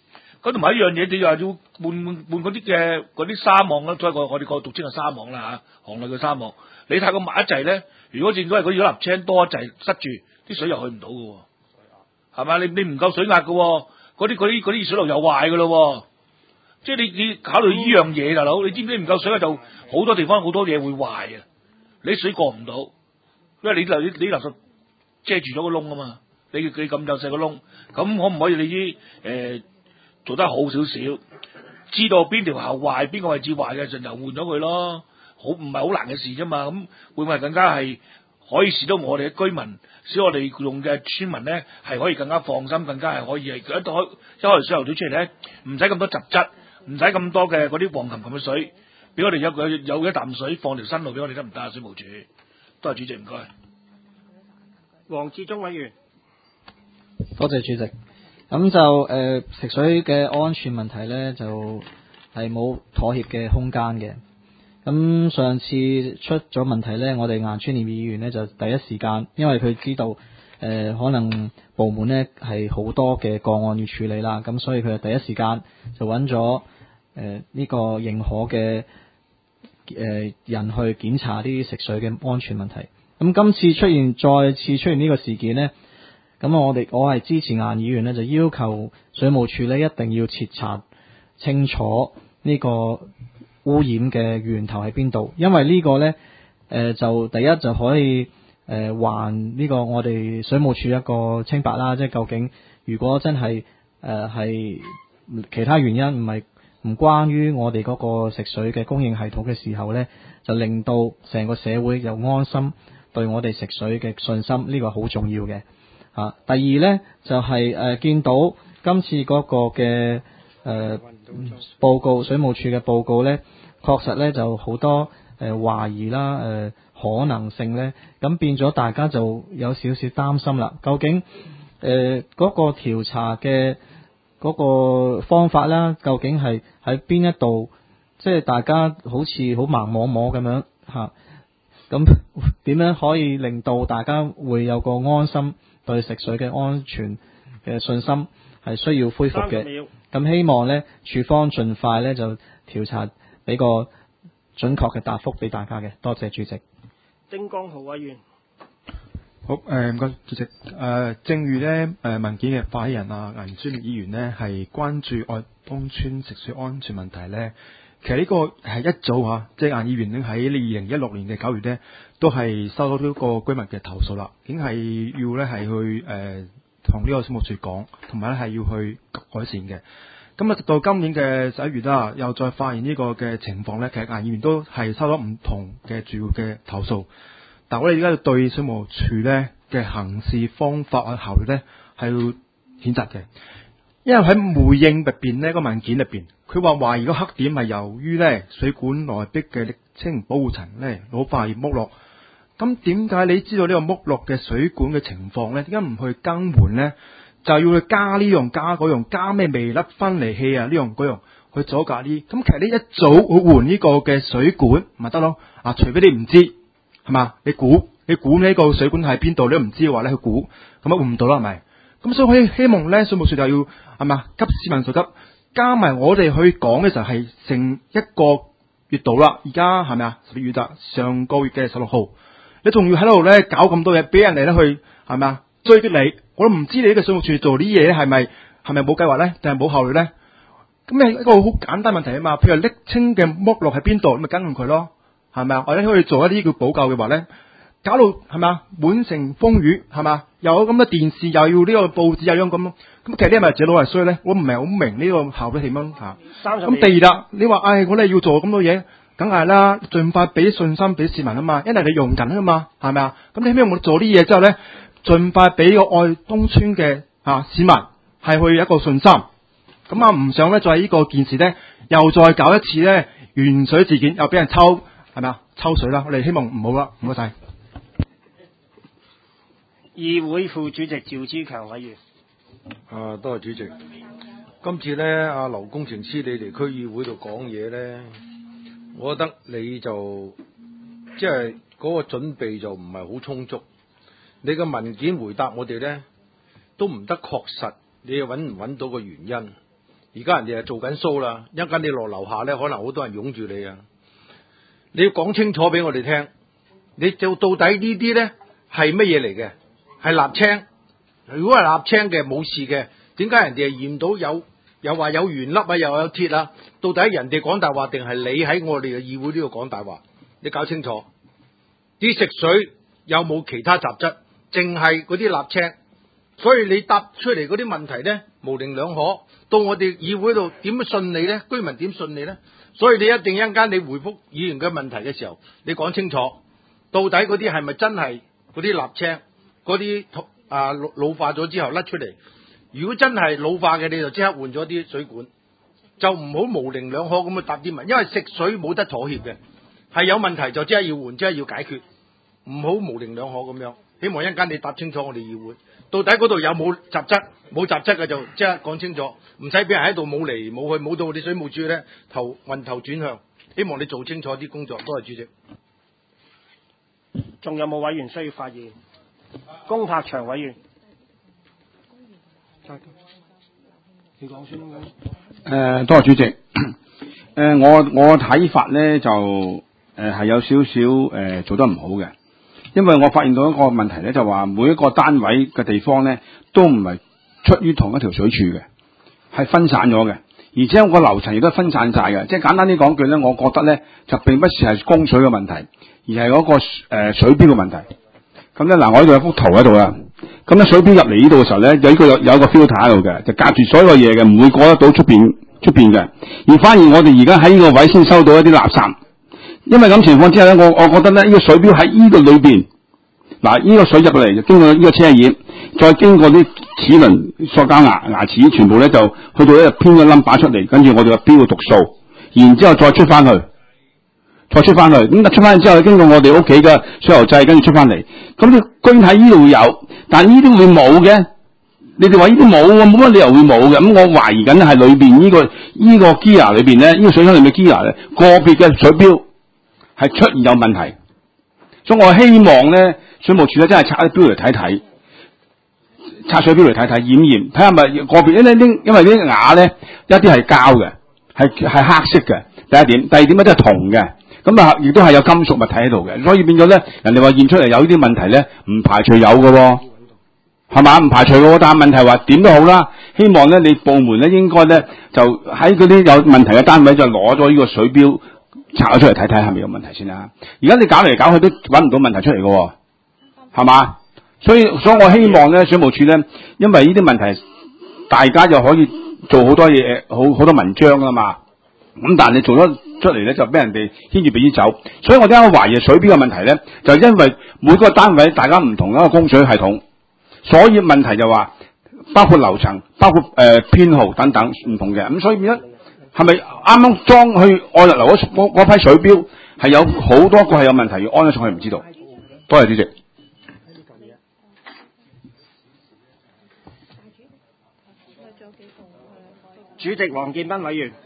咁同埋一樣嘢，你又要換嗰啲沙網啦，再我哋個俗稱係沙網啦嚇，行內嘅沙網。你太過密一滯咧，如果正所謂嗰啲瀝青多一滯塞住，啲水又去唔到嘅喎，係咪？你唔夠水壓嘅喎，嗰啲熱水爐又壞嘅咯喎。即係你考慮呢樣嘢，大佬，你知唔知唔夠水就好多地方好多嘢會壞啊！你水過唔到，因為你垃圾遮住咗個窿啊嘛。你咁幼細個窿，咁可唔可以你啲做得好少少？知道邊條喉壞，邊個位置壞嘅，就換咗佢咯。唔係好難嘅事啫嘛。咁會唔會更加係可以使到我哋嘅居民，使我哋用嘅村民咧係可以更加放心，更加係可以係一開水喉水出嚟咧，唔使咁多雜質，唔使咁多嘅嗰啲黃琴琴嘅水，俾我哋有一啖水放條新路俾我哋得唔得啊？水務署，多謝主席，唔該。 黃志忠委員。 多謝主席。咁就食水嘅安全問題咧，就係冇妥協嘅空間嘅。咁上次出咗問題咧，我哋顏川廉議員咧就第一時間，因為佢知道可能部門咧係好多嘅個案要處理啦，咁所以佢就第一時間就揾咗呢個認可嘅人去檢查啲食水嘅安全問題。咁今次再次出現呢個事件咧。咁我係支持顏議員咧，就要求水務署咧一定要徹查清楚呢個污染嘅源頭喺邊度，因為呢個咧就第一就可以還呢個我哋水務署一個清白啦，即係究竟如果真係係其他原因唔關於我哋嗰個食水嘅供應系統嘅時候咧，就令到成個社會又安心對我哋食水嘅信心，呢個好重要嘅。第二咧就係見到今次嗰個嘅報告，水務署嘅報告咧，確實咧就好多懷疑啦，可能性咧，咁變咗大家就有少少擔心啦。究竟嗰個調查嘅嗰個方法啦，究竟係喺邊一度？即係大家好似好盲摸摸咁樣嚇，咁點樣可以令到大家會有個安心？對食水嘅安全嘅信心係需要恢復嘅，咁希望咧署方盡快咧就調查，俾個準確嘅答覆俾大家嘅。多謝主席。 丁江豪委員。 好，唔該主席。正如咧文件嘅發起人顏川廉議員呢係關注愛東村食水安全問題咧，其實呢個係一早嚇，即係顏議員咧喺2016年嘅9月咧，都係收到呢個居民嘅投訴啦，已經係要咧係去同呢個水務署講，同埋咧係要去改善嘅。咁啊，直到今年嘅11月啦，又再發現呢個嘅情況咧，其實顏議員都係收到唔同嘅住戶嘅投訴，但我哋而家要對水務署咧嘅行事方法啊效率咧係要譴責嘅，因為喺回應入邊呢個文件入邊，佢話懷疑個黑點係由於咧水管內壁嘅瀝青保護層咧老化而剝落。咁點解你知道呢個剝落嘅水管嘅情況咧？點解唔去更換咧？就要去加呢樣加嗰樣，加咩微粒分離器啊？呢樣嗰樣去阻隔呢？咁其實你一早去換呢個嘅水管咪得咯？除非你唔知係嘛？你估呢個水管喺邊度，你都唔知嘅話咧，去估咁啊換唔到啦，係咪？咁所以希望咧，水務署就要係嘛急市民所急，加埋我哋去講嘅時候係成一個月度啦。而家係咪啊？12月咋？上個月嘅16號。你仲要喺度咧搞咁多嘢，俾人哋咧去係咪啊追擊你？我都唔知你呢個水務署做啲嘢係咪冇計劃咧，定係冇效率咧？咁係一個好簡單問題啊嘛。譬如瀝青嘅剝落喺邊度，咁咪跟佢咯，係咪啊？或者可以做一啲叫補救嘅話咧，搞到係咪啊滿城風雨係咪啊？又有咁多電視，又要呢個報紙又樣咁，咁其實呢係咪自己攞嚟衰咧？我唔係好明呢個效率點樣嚇。咁第二啦，你話我哋要做咁多嘢。梗係啦，盡快俾信心俾市民啊嘛，因為你用緊啊嘛，係咪啊？咁你希望我做啲嘢之後咧，盡快俾個愛東村嘅市民係去一個信心。咁唔想咧再係呢個件事咧，又再搞一次咧鉛水事件，又俾人抽係咪啊？抽水啦，我哋希望唔好啦，唔該晒。 議會副主席趙志強委員。 多謝主席。今次咧，阿劉工程師你嚟區議會度講嘢咧。我覺得你就即係嗰個準備就唔係好充足，你嘅文件回答我哋咧都唔得確實，你又揾唔揾到個原因？ 而家人哋係做緊 show 啦，一陣間你落樓下咧，可能好多人擁住你啊！你要講清楚俾我哋聽，你做到底呢啲咧係乜嘢嚟嘅？係瀝青。如果係瀝青嘅冇事嘅，點解人哋係驗到又話有鉛粒啊，又有鐵啊？到底人哋講大話定係你喺我哋嘅議會呢度講大話？你搞清楚。啲食水有冇其他雜質？淨係嗰啲瀝青。所以你答出嚟嗰啲問題咧，模棱兩可。到我哋議會度點信你咧？居民點信你咧？所以你一定一陣間你回覆議員嘅問題嘅時候，你講清楚，到底嗰啲係咪真係嗰啲瀝青，嗰啲老化咗之後甩出嚟？如果真係老化嘅，你就即刻換咗啲水管，就唔好模棱兩可咁去答啲問題，因為食水冇得妥協嘅，係有問題就即刻要換，即刻要解決，唔好模棱兩可咁樣。希望一陣間你答清楚我哋議會，到底嗰度有冇雜質？冇雜質嘅就即刻講清楚，唔使俾人喺度冇嚟冇去，冇到我哋水務署咧暈頭轉向。希望你做清楚啲工作。多謝主席。 仲有冇委員需要發言？龔柏祥委員，你講先啦。 多謝主席。我睇法咧就係有少少做得唔好嘅，因為我發現到一個問題咧，就話每一個單位嘅地方咧都唔係出於同一條水柱嘅，係分散咗嘅，而且個樓層亦都分散晒嘅。即係簡單啲講句咧，我覺得咧就並不是係供水嘅問題，而係嗰個水標嘅問題。咁咧嗱，我呢度有幅圖喺度啦。咁咧水標入嚟呢度嘅時候咧，有一個 filter 喺度嘅，就隔住所有嘢嘅，唔會過得到出邊嘅。而反而我哋而家喺呢個位先收到一啲垃圾。因為咁情況之下咧，我覺得咧呢個水標喺呢個裏邊，嗱呢個水入嚟就經過呢個車葉，再經過啲齒輪、塑膠牙齒，全部咧就去到咧編個 number 出嚟，跟住我哋就標個讀數，然之後再出翻去。咁出翻去之後，經過我哋屋企嘅水喉掣，跟住出翻嚟。咁你居然喺呢度會有，但呢啲會冇嘅。你哋話呢啲冇喎，冇乜理由會冇嘅。咁我懷疑緊係裏邊呢個 gear 裏邊咧，呢個水箱裏面嘅 gear 咧，個別嘅水標係出現有問題。所以我希望咧，水務署咧真係拆啲標嚟睇睇，拆水標嚟睇睇，驗睇下咪個別因為啲瓦咧一啲係膠嘅，係黑色嘅。第一點，第二點咧都係銅嘅。咁啊，亦都係有金屬物體喺度嘅，所以變咗咧，人哋話驗出嚟有呢啲問題咧，唔排除有嘅喎，係嘛？唔排除嘅喎，但係問題話點都好啦，希望咧你部門咧應該咧就喺嗰啲有問題嘅單位就攞咗呢個水標拆咗出嚟睇睇係咪有問題先啦。而家你搞嚟搞去都揾唔到問題出嚟嘅喎，係嘛？所以我希望咧水務署咧，因為呢啲問題大家就可以做好多嘢，好多文章啊嘛。咁但係你做咗出嚟咧，就俾人哋牽住鼻子走，所以我點解懷疑水標嘅問題咧？就因為每個單位大家唔同一個供水系統，所以問題就話包括樓層、包括編號等等唔同嘅，咁所以變咗係咪啱啱裝去愛立樓嗰批水標係有好多個係有問題要安咗上去，唔知道。多謝主席。 主席黃建斌委員。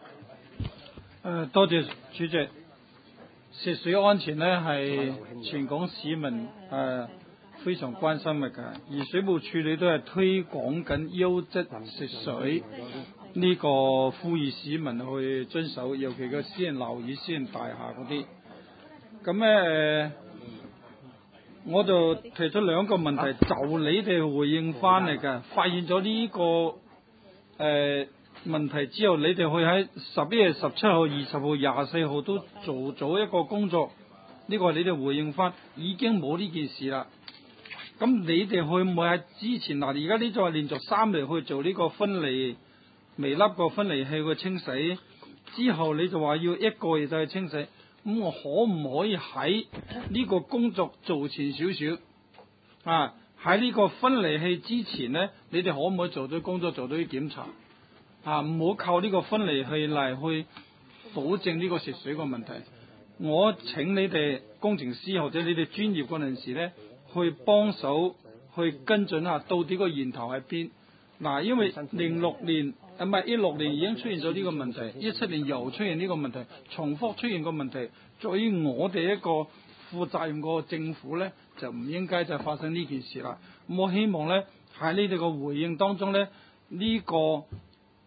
多謝主席。食水安全呢係全港市民非常關心嘅，而水務署理都係推廣緊優質食水呢個，呼籲市民去遵守，尤其個私人樓宇、私人大廈嗰啲。咁咧我就提出兩個問題，就你哋回應翻嚟嘅，發現咗呢個問題之後，你哋去喺11月17號、20號、24號都做咗一個工作，呢個你哋回應翻，已經冇呢件事啦。咁你哋會唔會喺之前嗱？而家呢就係連續3日去做呢個分離微粒個分離器嘅清洗，之後你就話要1個月就去清洗。咁我可唔可以喺呢個工作做前少少啊？喺呢個分離器之前呢，你哋可唔可以做到工作，做到啲檢查？啊！唔好靠呢個分離器嚟去保證呢個食水個問題。我請你哋工程師或者你哋專業嗰陣時咧，去幫手去跟進下到底個源頭喺邊。嗱，因為16年16年已經出現咗呢個問題，17年又出現呢個問題，重複出現個問題。對於我哋一個負責任個政府咧，就唔應該再發生呢件事啦。我希望咧喺你哋個回應當中咧，呢個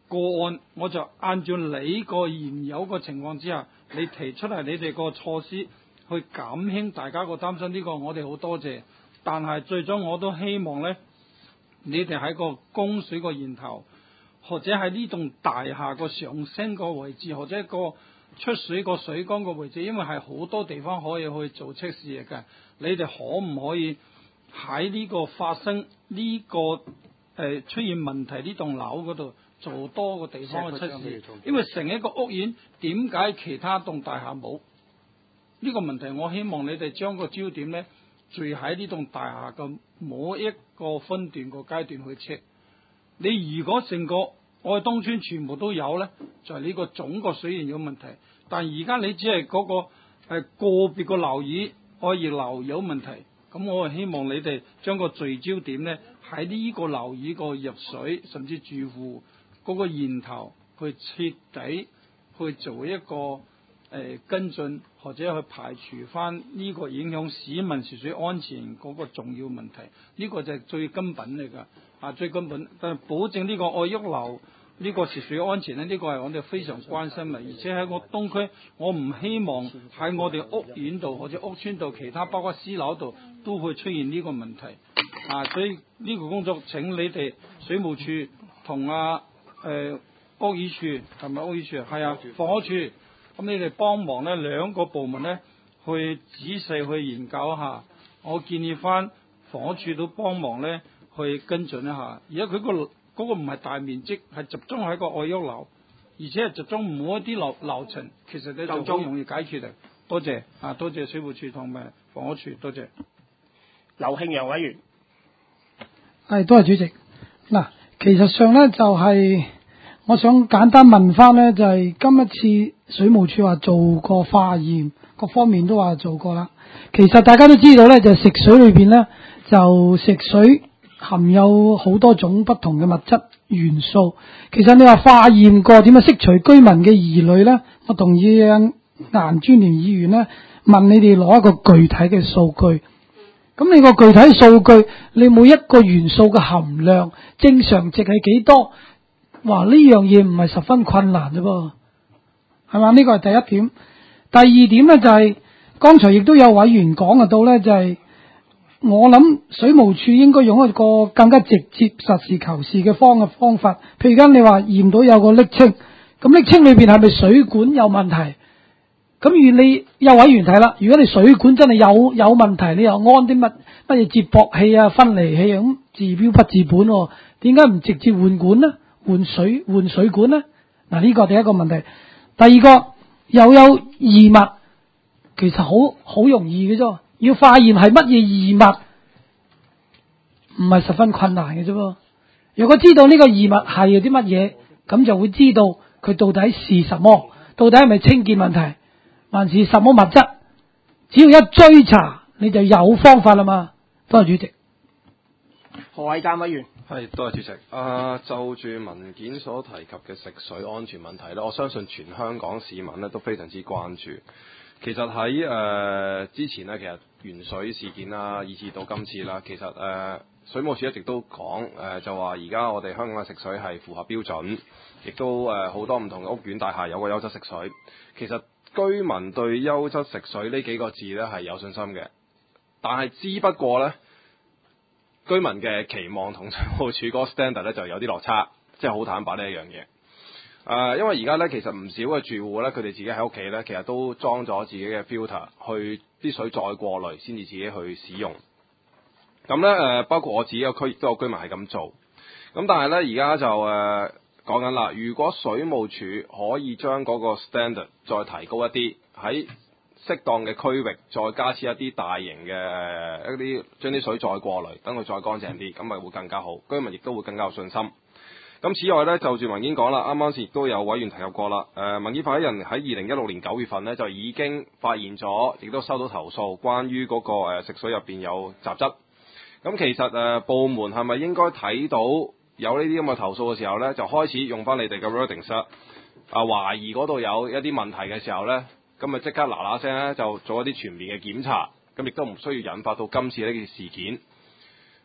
個案，我就按照你個現有個情況之下，你提出嚟你哋個措施去減輕大家個擔心，呢個我哋好多謝。但係最終我都希望呢，你哋喺個供水個源頭，或者喺呢棟大廈個上升個位置，或者一個出水個水缸個位置，因為係好多地方可以去做測試嘅。你哋可唔可以喺呢個發生呢、個出現問題呢棟樓嗰度做多個地方嘅測試？因為成一個屋苑，點解其他棟大廈冇呢個問題？我希望你哋將個焦點呢，聚喺呢棟大廈嘅某一個分段個階段去測。你如果成個愛東村全部都有呢，就係呢個總個水源有問題。但而家你只係嗰個個別個樓宇愛熱樓有問題，咁我係希望你哋將個聚焦點呢，喺呢個樓宇個入水，甚至住戶嗰個源頭去徹底去做一個跟進，或者去排除翻呢個影響市民食水安全嗰個重要問題。呢、個就係最根本嚟㗎，最根本。但係保證呢個愛旭樓呢個食水安全呢，呢、個係我哋非常關心嘅。而且喺我東區，我唔希望喺我哋屋苑度或者屋邨度，其他包括私樓度都會出現呢個問題。所以呢個工作請你哋水務署同屋宇署同埋屋宇署房屋署，咁你哋幫忙呢兩個部門呢去仔細去研究一下。我建議翻房屋署都幫忙呢去跟進一下。而家佢嗰個唔係大面積，係集中喺個愛旭樓，而且係集中每一啲樓層，其實你就好容易解決嘅。多謝多謝水務署同埋房屋署，多謝。 劉慶陽委員。 係，多謝主席。嗱，其實上呢，就係、我想簡單問翻呢，就係、今一次水務署話做過化驗，各方面都話做過啦。其實大家都知道呢，就食水裏邊呢，就食水含有好多種不同嘅物質元素。其實你話化驗過點樣釋除居民嘅疑慮呢？我同意顏專聯議員呢問你哋攞一個具體嘅數據。咁你個具體數據，你每一個元素嘅含量正常值係幾多？哇！呢樣嘢唔係十分困難啫噃，係嘛？呢個係第一點。第二點呢，就係、剛才亦都有委員講到呢，就係、我諗水務署應該用一個更加直接、實事求是嘅方法。譬如而家你話驗到有個瀝青，咁瀝青裏邊係咪水管有問題？咁如你有委員睇啦，如果你水管真係有問題，你又安啲乜嘢接駁器啊、分離器啊，咁治標不治本喎，點解唔直接換管呢？換水管呢？嗱，呢個第一個問題。第二個又有異物，其實好容易嘅啫，要化驗係乜嘢異物，唔係十分困難嘅啫噃。如果知道呢個異物係啲乜嘢，咁就會知道佢到底是什麼，到底係咪清潔問題，還是什麼物質？只要一追查，你就有方法啦嘛。多謝主席。 何偉監委員。 係，多謝主席。就住文件所提及嘅食水安全問題咧，我相信全香港市民咧都非常之關注。其實喺之前呢，其實鉛水事件啦，以至到今次啦，其實水務署一直都講就話而家我哋香港嘅食水係符合標準，亦都好多唔同嘅屋苑大廈有個優質食水。其實居民對優質食水呢幾個字呢係有信心嘅，但係只不過呢，居民嘅期望同水務署嗰個 standard 咧就有啲落差，即係好坦白呢一樣嘢。因為而家咧其實唔少嘅住戶咧，佢哋自己喺屋企咧，其實都裝咗自己嘅 filter，去啲水再過濾先至自己去使用。咁咧包括我自己個區亦都有居民係咁做。咁但係咧而家就講緊啦，如果水務署可以將嗰個 standard 再提高一啲，喺適當嘅區域再加設一啲大型嘅一啲將啲水再過濾，等佢再乾淨啲，咁咪會更加好，居民亦都會更加有信心。咁此外咧，就住文件講啦，啱啱先亦都有委員提及過啦。民建發起人喺2016年9月份咧就已經發現咗，亦都收到投訴，關於嗰個食水入邊有雜質。咁其實部門係咪應該睇到有呢啲咁嘅投訴嘅時候咧，就開始用翻你哋嘅 wordings 啦？懷疑嗰度有一啲問題嘅時候咧，咁咪即刻嗱聲咧就做一啲全面嘅檢查，咁亦都唔需要引發到今次呢件事件。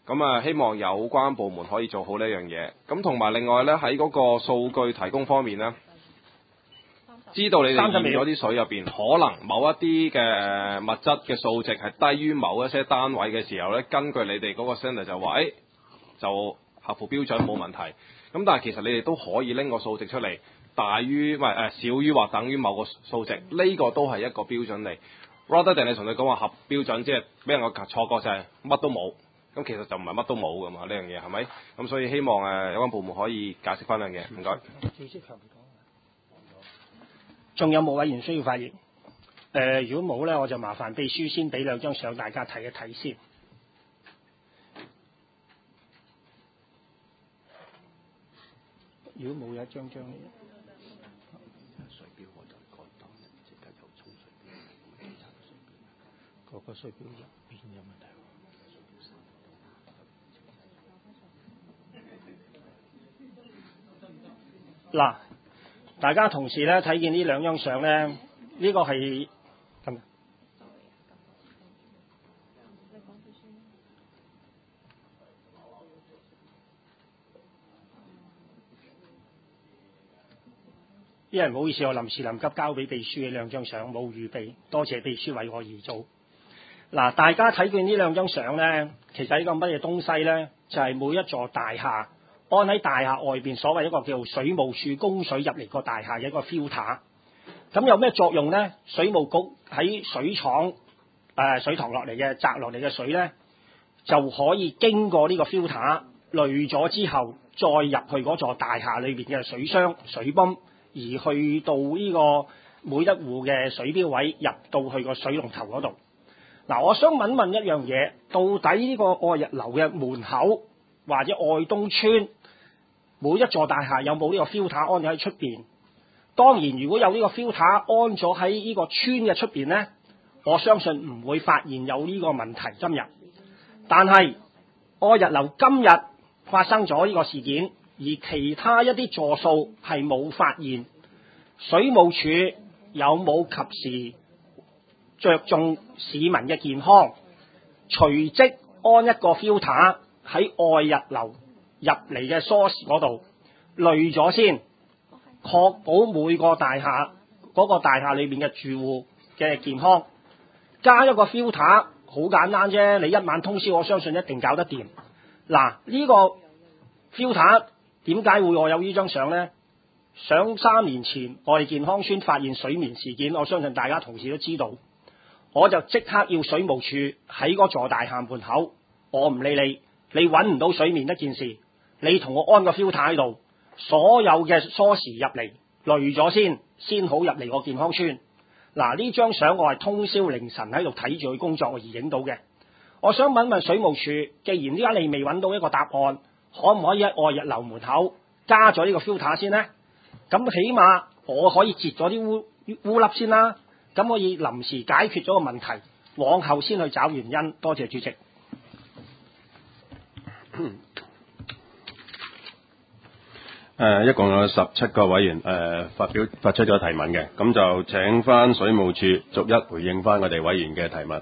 咁啊，希望有關部門可以做好呢樣嘢。咁同埋另外呢，喺嗰個數據提供方面呢，知道你哋驗咗啲水入邊可能某一啲嘅物質嘅數值係低於某一些單位嘅時候呢，根據你哋嗰個 standard 就話，就合乎標準冇問題。咁但係其實你哋都可以拎個數值出嚟，大於少於或等於某個數值，呢個都係一個標準嚟。rather than 你同佢講話合標準，即係俾人個錯覺就係乜都冇。咁其實就唔係乜都冇噶嘛，呢樣嘢係咪？咁所以希望有關部門可以解釋翻樣嘢，唔該。 仲有冇委員需要發言？如果冇咧，我就麻煩秘書先俾兩張相大家睇一睇先。如果冇有一張張嚟。水表我就講到，即刻有沖水表，嗰個水表入邊有問題。嗱，大家同時咧睇見呢兩張相咧，呢個係咁。因為唔好意思，我臨時臨急交俾秘書嘅兩張相冇預備，多謝秘書為我而做。嗱，大家睇見呢兩張相咧，其實呢個乜嘢東西咧，就係每一座大廈。安喺大廈外邊，所謂一個叫水務署供水入嚟個大廈嘅一個 filter， 咁有咩作用呢？水務局喺水廠水塘落嚟嘅摘落嚟嘅水呢，就可以經過呢個 filter 濾咗之後，再入去嗰座大廈裏邊嘅水箱、水泵，而去到呢個每一戶嘅水標位，入到去個水龍頭嗰度。嗱，我想問一樣嘢，到底呢個愛日樓嘅門口或者愛東邨每一座大廈有冇呢個 filter 安咗喺出邊？當然，如果有呢個 filter 安咗喺呢個村嘅出邊呢，我相信唔會發現有呢個問題。今日，但係愛日樓今日發生咗呢個事件，而其他一啲座數係冇發現，水務署有冇及時着重市民嘅健康，隨即安一個 filter 喺愛日樓入嚟嘅 source 嗰度濾咗先，確保每個大廈嗰個大廈裏面嘅住戶嘅健康。加一個 filter 好簡單啫，你一晚通宵我相信一定搞得掂。嗱，呢個 filter 點解會我有呢張相呢？想3年前我哋健康村發現水棉事件，我相信大家同事都知道，我就即刻要水務署喺嗰座大廈門口，我唔理你揾唔到水棉一件事，你同我安個 filter 喺度，所有嘅疏時入嚟濾咗先好入嚟個健康村。嗱，呢張相我係通宵凌晨喺度睇住佢工作而影到嘅。我想問水務署，既然而家你未揾到一個答案，可唔可以喺愛日樓門口加咗呢個 filter 先呢？咁起碼我可以截咗啲污粒先啦，咁可以臨時解決咗個問題，往後先去找原因。多謝主席。 一共有17個委員發出咗提問嘅，咁就請翻水務署逐一回應翻我哋委員嘅提問。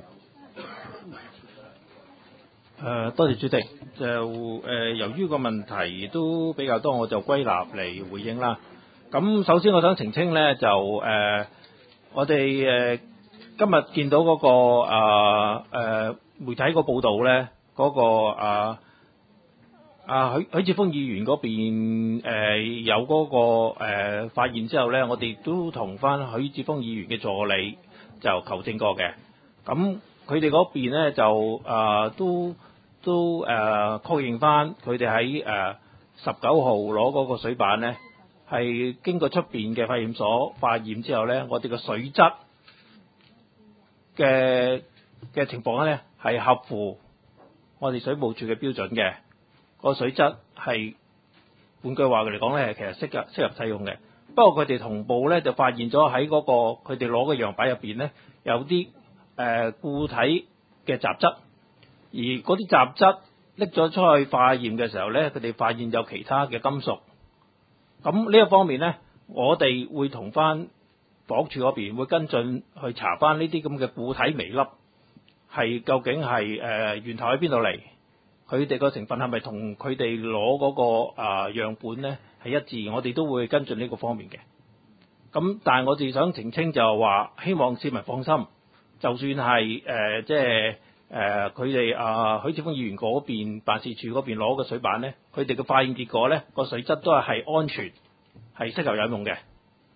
多謝主席。由於個問題都比較多，我就歸納嚟回應啦。咁首先我想澄清呢，就我哋今日見到嗰個媒體個報導呢，嗰個許智峰議員嗰邊有嗰個發現之後呢，我哋都同翻許智峰議員嘅助理就求證過嘅。咁佢哋嗰邊呢，就都確認翻佢哋喺19號攞嗰個水板呢，係經過出邊嘅化驗所化驗之後呢，我哋嘅水質嘅情況呢，係合乎我哋水務署嘅標準嘅。個水質係換句話嚟講呢，其實適合使用嘅。不過佢哋同步呢，就發現咗喺嗰個佢哋攞嘅樣板入邊呢，有啲固體嘅雜質，而嗰啲雜質拎咗出去化驗嘅時候呢，佢哋發現有其他嘅金屬。咁呢一方面呢，我哋會同翻房屋署嗰邊會跟進去查翻呢啲咁嘅固體微粒係究竟係源頭喺邊度嚟， 佢哋個成分係咪同佢哋攞嗰個樣本咧係一致，我哋都會跟進呢個方面嘅。咁但係我哋想澄清就係話，希望市民放心，就算係佢哋許智峰議員嗰邊辦事處嗰邊攞嘅水辦咧，佢哋嘅化驗結果咧個水質都係安全，係適合飲用嘅。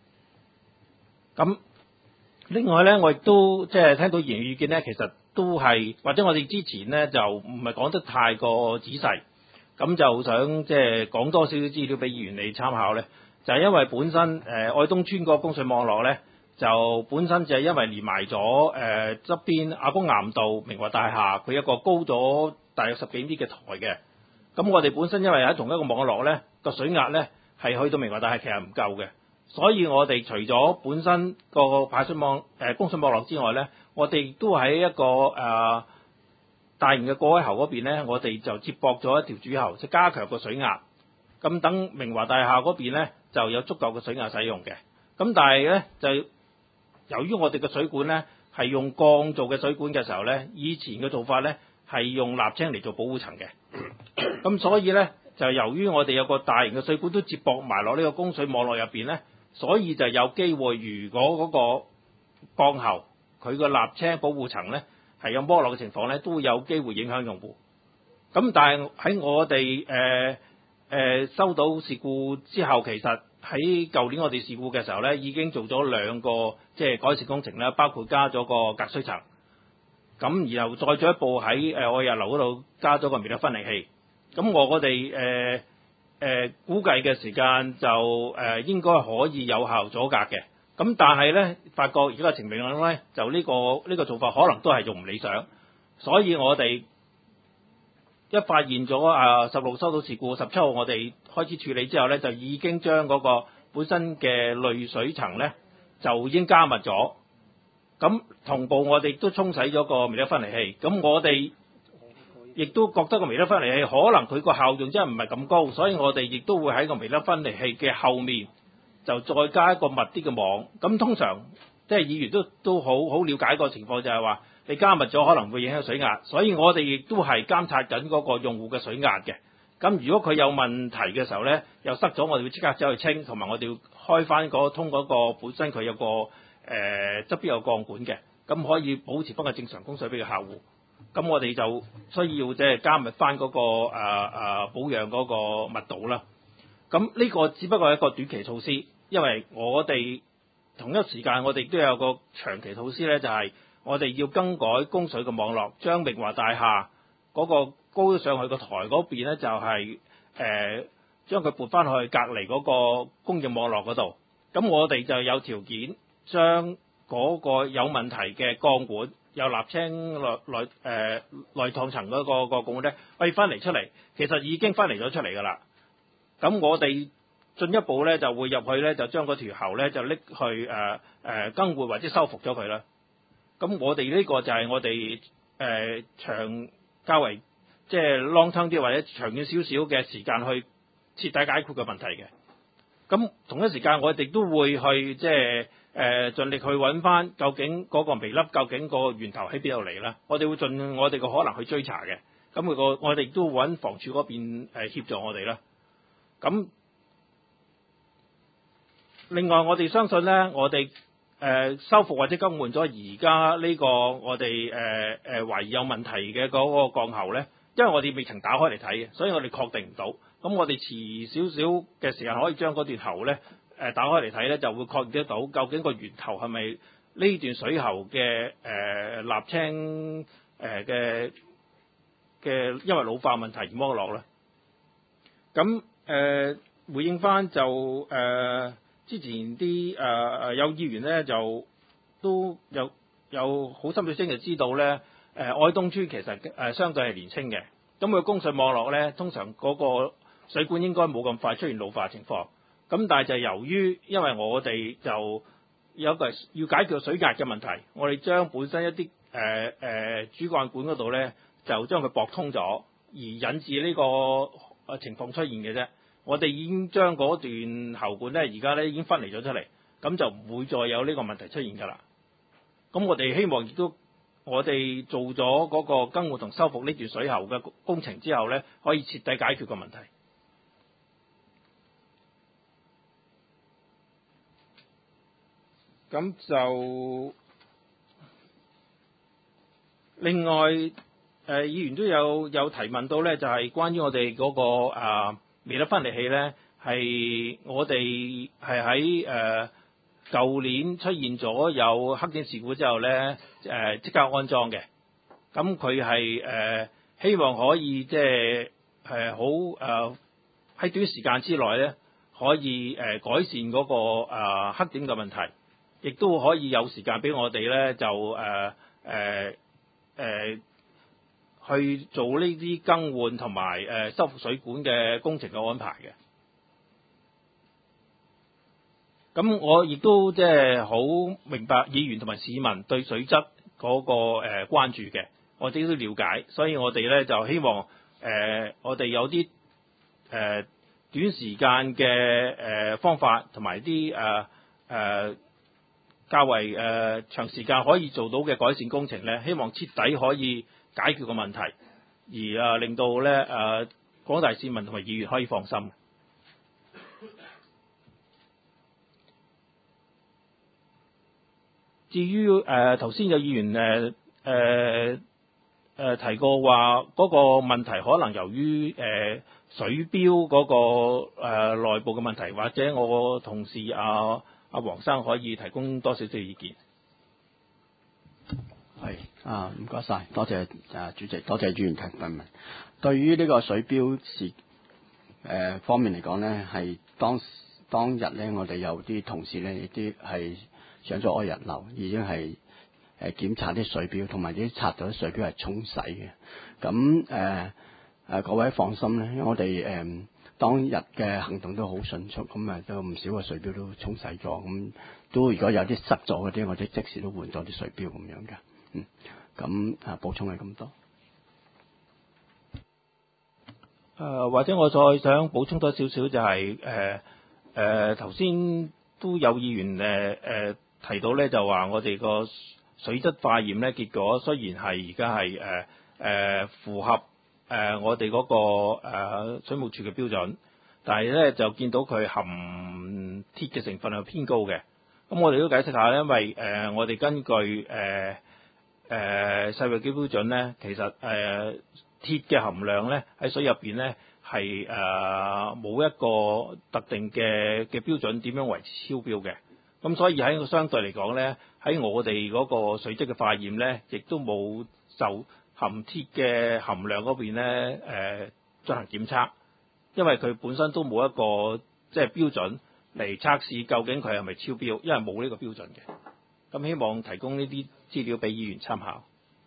咁另外咧，我亦都聽到議員意見咧，其實都係或者我哋之前咧就唔係講得太過仔細，咁就想講多少少資料俾議員你參考咧，就係因為本身愛東村個供水網絡咧，就本身就係因為連埋咗側邊亞公岩道明華大廈佢一個高咗大約10幾米嘅台嘅，咁我哋本身因為喺同一個網絡咧，個水壓咧係去到明華大廈其實唔夠嘅。所以我哋除咗本身個排水網供水網絡之外咧，我哋亦都喺一個大型嘅過海喉嗰邊咧，我哋就接駁咗一條主喉，即加強個水壓。咁等明華大廈嗰邊咧就有足夠嘅水壓使用嘅。咁但係咧就由於我哋嘅水管咧係用鋼做嘅水管嘅時候咧，以前嘅做法咧係用瀝青嚟做保護層嘅。咁所以咧就由於我哋有個大型嘅水管都接駁埋落呢個供水網絡入邊咧。所以就有機會，如果嗰個鋼喉佢個瀝青保護層咧係有剝落嘅情況咧，都會有機會影響用戶。咁但係喺我哋收到事故之後，其實喺舊年我哋事故嘅時候咧，已經做咗2個改善工程啦，包括加咗個隔水層，咁然後再進一步喺愛日樓嗰度加咗個微粒分離器。咁我哋估計嘅時間就應該可以有效阻隔嘅，咁但係咧發覺而家嘅情況咧就呢個做法可能都係用唔理想，所以我哋一發現咗16收到事故，17號我哋開始處理之後咧，就已經將嗰個本身嘅濾水層咧就已經加密咗，咁同步我哋都沖洗咗個微粒分離器，咁我哋亦都覺得個微粒分離器可能佢個效用真係唔係咁高，所以我哋亦都會喺個微粒分離器嘅後面就再加一個密啲嘅網。咁通常議員都好了解個情況，就係話你加密咗可能會影響水壓，所以我哋亦都係監察緊嗰個用戶嘅水壓嘅。咁如果佢有問題嘅時候咧，又塞咗，我哋會即刻走去清，同埋我哋要開翻通嗰個本身佢有個側邊有鋼管嘅，咁可以保持翻個正常供水俾個客戶。咁我哋就需要加密翻嗰個保養嗰個密度啦。咁呢個只不過係一個短期措施，因為我哋同一時間我哋都有個長期措施咧，就係我哋要更改供水嘅網絡，將明華大廈嗰個高咗上去個台嗰邊咧，就係將佢撥翻去隔離嗰個供應網絡嗰度。咁我哋就有條件將嗰個有問題嘅鋼管，有瀝青內趟層嗰個鋼管咧，可以翻嚟出嚟，其實已經翻嚟咗出嚟㗎啦。咁我哋進一步咧就會入去咧，就將嗰條喉咧就拎去更換或者修復咗佢啦。咁我哋呢個就係我哋較為long term 啲或者長遠少少嘅時間去徹底解決嘅問題嘅。咁同一時間我哋都會去盡力去揾翻究竟嗰個微粒究竟個源頭喺邊度嚟啦。我哋會盡我哋嘅可能去追查嘅。咁我哋都揾房署嗰邊協助我哋啦。咁另外我哋相信咧，我哋修復或者更換咗而家呢個我哋懷疑有問題嘅嗰個鋼喉咧，因為我哋未曾打開嚟睇嘅，所以我哋確定唔到。咁我哋遲少少嘅時間可以將嗰段喉咧打開嚟睇咧，就會確認得到究竟個源頭係咪呢段水喉嘅瀝青嘅因為老化問題而剝落咧。咁回應翻就之前啲有議員咧就都有好心水清就知道咧，愛東村其實相對係年青嘅，咁佢供水網絡咧通常嗰個水管應該冇咁快出現老化情況，咁但係就由於因為我哋就有一個要解決水壓嘅問題，我哋將本身一啲主幹管嗰度咧就將佢駁通咗，而引致呢個情況出現嘅啫。我哋已經將嗰段喉管咧，而家咧已經分離咗出嚟，咁就唔會再有呢個問題出現㗎啦。咁我哋希望亦都我哋做咗嗰個更換同修復呢段水喉嘅工程之後呢，可以徹底解決個問題。咁就另外議員都有提問到呢，就係關於我哋嗰個微粒分離器呢，係我哋係喺舊年出現咗有黑點事故之後呢，即刻安裝嘅。咁佢係希望可以即係好喺短時間之內呢，可以改善嗰個黑點嘅問題，亦都可以有時間俾我哋呢，就去做呢啲更換同埋修復水管嘅工程嘅安排嘅。咁我亦都即係好明白議員同埋市民對水質嗰個關注嘅，我哋都了解，所以我哋咧就希望我哋有啲短時間嘅方法同埋啲較為長時間可以做到嘅改善工程咧，希望徹底可以解決個問題，而令到咧廣大市民同埋議員可以放心。至於頭先有議員提過話嗰個問題可能由於水標嗰個內部嘅問題，或者我同事阿黃生可以提供多少少意見。 係唔該晒，多謝主席，多謝議員提問。對於呢個水標方面嚟講呢，係當日呢，我哋有啲同事呢，亦都係上咗愛日樓，已經係檢查啲水標，同埋啲拆咗啲水標係沖洗嘅。咁各位放心咧，因為我哋當日嘅行動都好迅速，咁都唔少個水標都沖洗咗，咁都如果有啲塞咗嗰啲，我哋即時都換咗啲水標咁樣嘅。咁補充係咁多。 或者我再想補充多少少就係頭先都有議員提到咧，就話我哋個水質化驗咧結果雖然係而家係符合我哋嗰個水務署嘅標準，但係咧就見到佢含鐵嘅成分係偏高嘅。咁我哋都解釋下，因為我哋根據世衛嘅標準咧，其實鐵嘅含量咧喺水入邊咧係冇一個特定嘅標準點樣為超標嘅。咁所以喺相對嚟講咧，喺我哋嗰個水質嘅化驗咧，亦都冇就含鐵嘅含量嗰邊咧進行檢測，因為佢本身都冇一個即係標準嚟測試究竟佢係咪超標，因為冇呢個標準嘅。咁希望提供呢啲資料俾議員參考。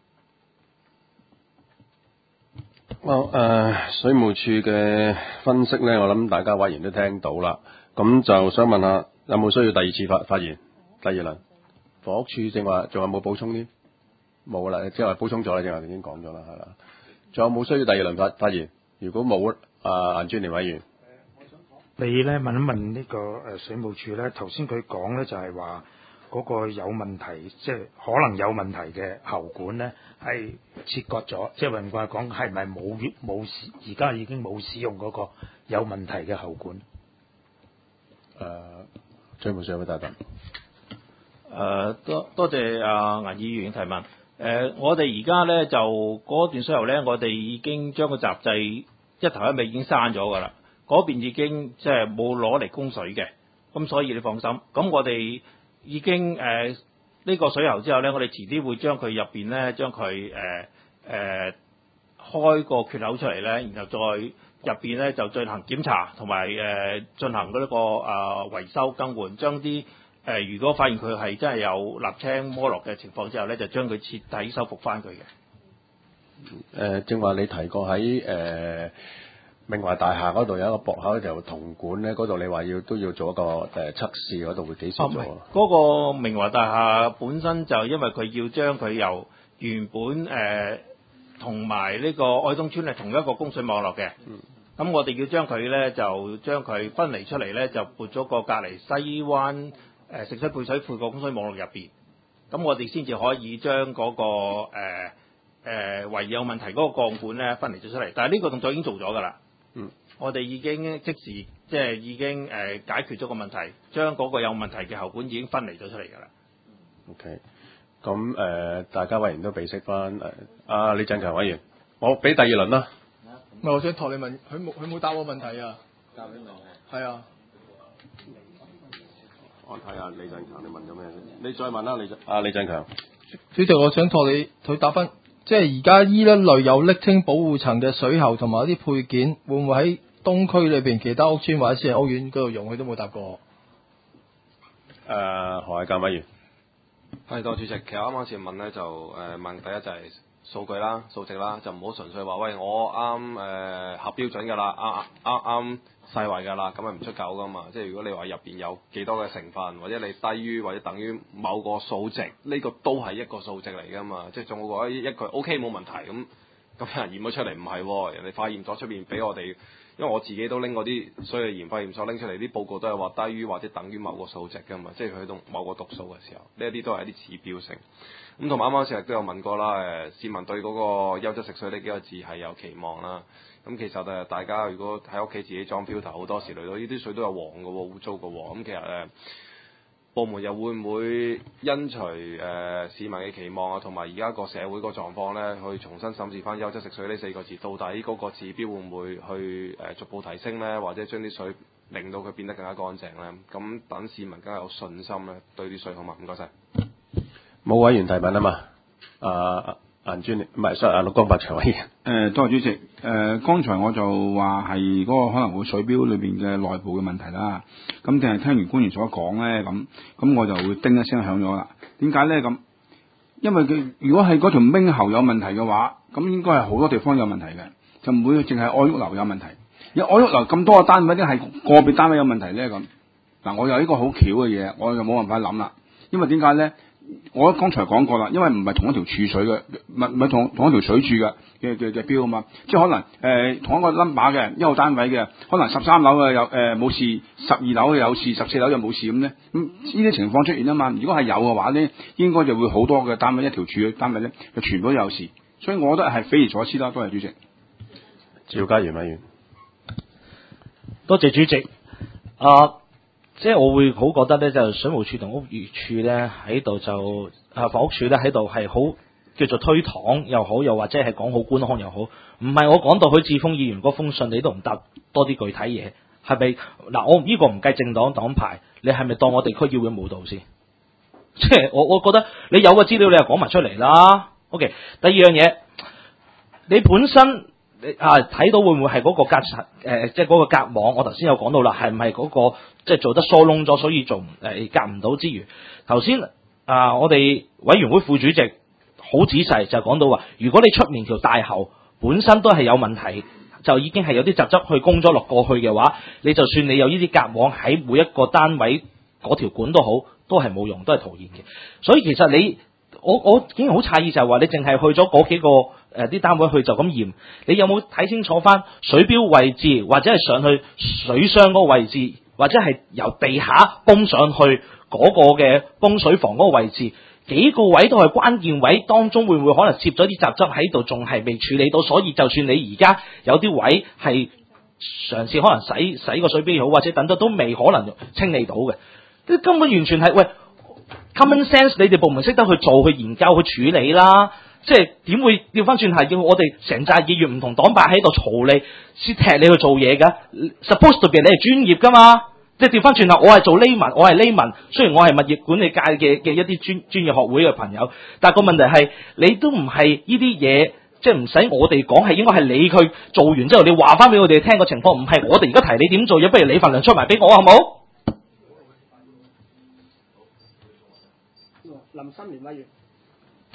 水務署嘅分析咧，我諗大家委員都聽到啦。咁就想問下，有冇需要第二次發言？第二輪房屋署正話仲有冇補充呢？冇啦，即係話補充咗啦，正話已經講咗啦，係啦。仲有冇需要第二輪發言？如果冇，顏專連委員， 你咧問一問呢個水務署咧，頭先佢講咧就係話嗰個有問題，即係可能有問題嘅喉管咧係切割咗，即係換句話講係咪冇而家已經冇使用嗰個有問題嘅喉管？ 水務署有冇答答？ 多謝顏議員提問。我哋而家咧就嗰段水喉咧，我哋已經將個閘掣一頭一尾已經閂咗㗎啦。嗰邊已經即係冇攞嚟供水嘅，咁所以你放心。咁我哋已經呢個水喉之後咧，我哋遲啲會將佢入邊咧將佢開個缺口出嚟咧，然後再入邊咧就進行檢查同埋進行嗰個維修更換，將啲如果發現佢係真係有瀝青摩落嘅情況之後咧，就將佢徹底修復翻佢嘅。 正話你提過喺明華大廈嗰度有一個駁口就銅管咧，嗰度你話都要做一個測試，嗰度會幾時做啊？ 嗰個明華大廈本身就因為佢要將佢由原本同埋呢個愛東村係同一個供水網絡嘅，咁我哋要將佢咧就將佢分離出嚟咧，就撥咗個隔離西灣食水配水庫個供水網絡入邊。 咁我哋先至可以將嗰、個圍有問題嗰個鋼管咧分離咗出嚟。但係呢個動作已經做咗㗎啦。我哋已經即時即係已經解決咗個問題，將嗰個有問題嘅喉管已經分離咗出嚟㗎啦。 OK， 咁大家委員都備識翻阿李振強委員，我俾第二輪啦。 唔係，我想託你問，佢冇答我問題啊。答你問題。係啊。 我睇下李振強，你問咗咩先？你再問啦，李振強。 主席，我想託你佢答翻，即係而家呢一類有瀝青保護層嘅水喉同埋一啲配件，會唔會喺東區裏邊其他屋邨或者私人屋苑嗰度用？佢都冇答過。 何偉鑑委員。 係，多主席。其實啱啱先問咧，就問第一就係數據啦、數值啦，就唔好純粹話喂我啱合標準㗎啦，啱世衞㗎啦，咁係唔出夠㗎嘛。即係如果你話入邊有幾多嘅成分，或者你低於或者等於某個數值，呢、個都係一個數值嚟㗎嘛。即係仲好過一句 OK 冇問題咁有人驗咗出嚟唔係喎，人哋化驗所出邊俾我哋。因為我自己都拎嗰啲，所以研發驗所拎出嚟啲報告都係話低於或者等於某個數值㗎嘛，即係佢到某個讀數嘅時候，呢一啲都係一啲指標性。咁同埋啱啱成日都有問過啦，市民對嗰個優質食水呢幾個字係有期望啦。咁其實大家如果喺屋企自己裝標頭，好多時嚟到呢啲水都有黃嘅喎，污糟嘅喎。咁其實部門又會唔會因隨市民嘅期望啊，同埋而家個社會個狀況咧，去重新審視翻優質食水呢4個字，到底嗰個指標會唔會去逐步提升咧，或者將啲水令到佢變得更加乾淨咧？咁等市民更加有信心咧，對啲水好嘛？唔該晒。 冇委員提問啊嘛。顏專唔係，sorry，陸江伯祥委員。 多謝主席。剛才我就話係嗰個可能會水錶裏邊嘅內部嘅問題啦。咁定係聽完官員所講咧，咁我就會叮一聲響咗啦。點解咧咁？因為佢如果係嗰條鳴喉有問題嘅話，咁應該係好多地方有問題嘅，就唔會淨係愛旭樓有問題。而愛旭樓咁多個單位，一定係個別單位有問題咧咁。嗱，我有呢個好巧嘅嘢，我就冇辦法諗啦。因為點解咧？我剛才講過啦，因為唔係同一條柱水嘅，唔係同一條水柱嘅標啊嘛，即係可能同一個 number 嘅一號單位嘅，可能13樓嘅有冇事，12樓嘅有事，14樓就冇事咁咧。咁呢啲情況出現啊嘛，如果係有嘅話咧，應該就會好多嘅單位一條柱嘅單位咧，就全部都有事，所以我覺得係匪夷所思啦。多謝主席。 趙家賢委員。 多謝主席。即係我會好覺得咧，就水務署同屋宇署咧喺度就房屋署咧喺度係好叫做推搪又好，又或者係講好官腔又好，唔係我講到許智峰議員嗰封信，你都唔答多啲具體嘢，係咪？嗱，我呢個唔計政黨黨牌，你係咪當我地區議會冇道先？即係我覺得你有個資料，你就講埋出嚟啦。OK， 第二樣嘢，你本身。睇到會唔會係嗰個即係嗰個隔網？我頭先有講到啦，係唔係嗰個即係做得疏窿咗，所以做隔唔到之餘，頭先我哋委員會副主席好仔細就講到話，如果你出面條大喉本身都係有問題，就已經係有啲雜質去供咗落過去嘅話，你就算你有呢啲隔網喺每一個單位嗰條管都好，都係冇用，都係徒然嘅。所以其實我竟然好詫異就係話，你淨係去咗嗰幾個啲單位去就咁驗，你有冇睇清楚翻水錶位置，或者係上去水箱嗰個位置，或者係由地下泵上去嗰個嘅泵水房嗰個位置，幾個位都係關鍵位，當中會唔會可能攝咗啲雜質喺度，仲係未處理到？所以就算你而家有啲位係嘗試可能洗個水錶好，或者等等都未可能清理到嘅，根本完全係喂。Common sense， 你哋部門識得去做、去研究、去處理啦。即係點會調翻轉係要我哋成紮議員唔同黨派喺度嘈你，先踢你去做嘢㗎 ？Supposed to be 你係專業㗎嘛？即係調翻轉頭，我係做 layman， 我係 layman， 雖然我係物業管理界嘅一啲專業學會嘅朋友，但係個問題係你都唔係呢啲嘢，即係唔使我哋講，係應該係你去做完之後，你話翻俾我哋聽個情況，唔係我哋而家提你點做嘢，不如你份糧出埋俾我好冇？ 林新年委員。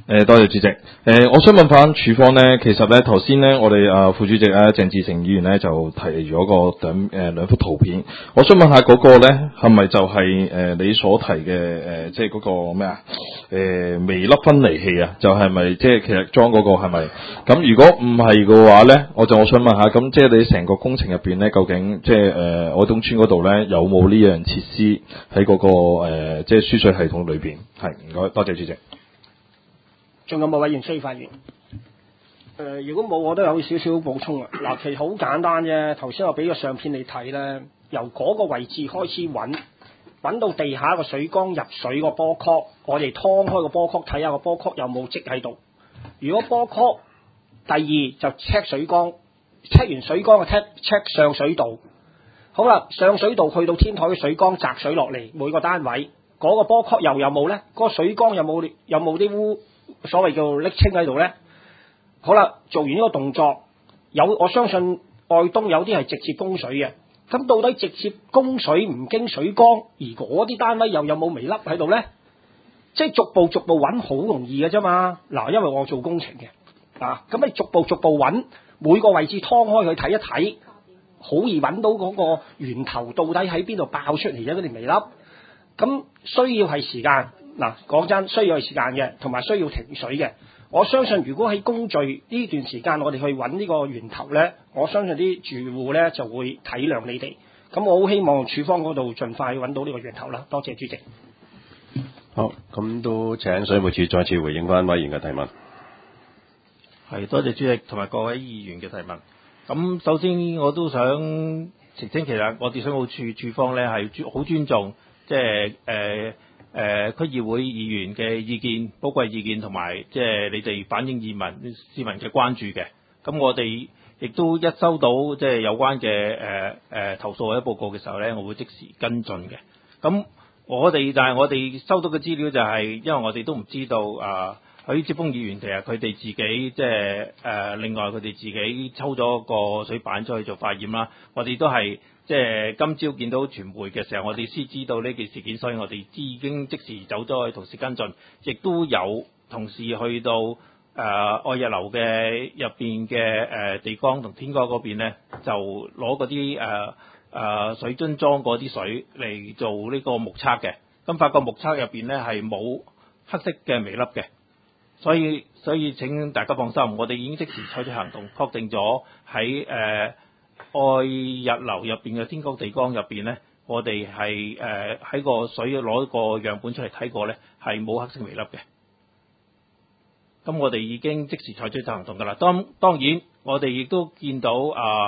多謝主席。我想問翻處方呢，其實呢頭先呢，我哋副主席鄭志成議員呢就提咗個兩幅圖片，我想問下嗰個呢係咪就係你所提嘅即係嗰個咩啊？微粒分離器啊，就係咪即係其實裝嗰個係咪？咁如果唔係嘅話呢，我想問下，咁即係你成個工程入邊呢，究竟即係愛東村嗰度呢，有冇呢樣設施喺嗰個即係輸水系統裏邊？係，唔該，多謝主席。 仲有冇委員需要發言？如果冇，我都有少少補充啊。嗱，其實好簡單啫。頭先我俾個相片你睇咧，由嗰個位置開始揾到地下個水缸入水個波曲，我哋劏開個波曲睇下個波曲有冇積喺度。如果波曲，第二就 check 水缸，check 完水缸就 check 上水道。好啦，上水道去到天台嘅水缸擲水落嚟，每個單位嗰個波曲又有冇咧？嗰個水缸有冇啲所謂叫瀝青喺度咧？好啦，做完呢個動作，我相信愛東有啲係直接供水嘅。咁到底直接供水唔經水缸，而嗰啲單位又有冇微粒喺度咧？即係逐步揾好容易嘅啫嘛。嗱，因為我做工程嘅，咁你逐步揾每個位置劏開佢睇一睇，好易揾到嗰個源頭到底喺邊度爆出嚟嘅嗰啲微粒。咁需要係時間，講真需要係時間嘅，同埋需要停水嘅。我相信如果喺工序呢段時間我哋去揾呢個源頭咧，我相信啲住戶咧就會體諒你哋。咁我好希望處方嗰度盡快揾到呢個源頭啦。多謝主席。 好，咁都請水務署再次回應翻委員嘅提問。 係，多謝主席同埋各位議員嘅提問。咁首先我都想澄清，其實我哋水務署處方咧係好尊重，即係區議會議員嘅意見、寶貴意見同埋即係你哋反映市民嘅關注嘅。咁我哋亦都一收到即係有關嘅投訴或者報告嘅時候咧，我會即時跟進嘅。咁但係我哋收到嘅資料就係，因為我哋都唔知道許智峰議員其實佢哋自己即係另外佢哋自己抽咗個水板出去做化驗啦。我哋都係即係今朝見到傳媒嘅時候，我哋先知道呢件事件，所以我哋已經即時走咗去同時跟進，亦都有同事去到愛日樓嘅入邊嘅地缸同天缸嗰邊咧，就攞嗰啲水樽裝嗰啲水嚟做呢個目測嘅。咁發覺目測入邊咧係冇黑色嘅微粒嘅。所以請大家放心，我哋已經即時採取行動，確定咗喺愛日樓入邊嘅天缸地缸入邊咧，我哋係喺個水攞個樣本出嚟睇過咧，係冇黑色微粒嘅。咁我哋已經即時採取行動㗎啦。當然，我哋亦都見到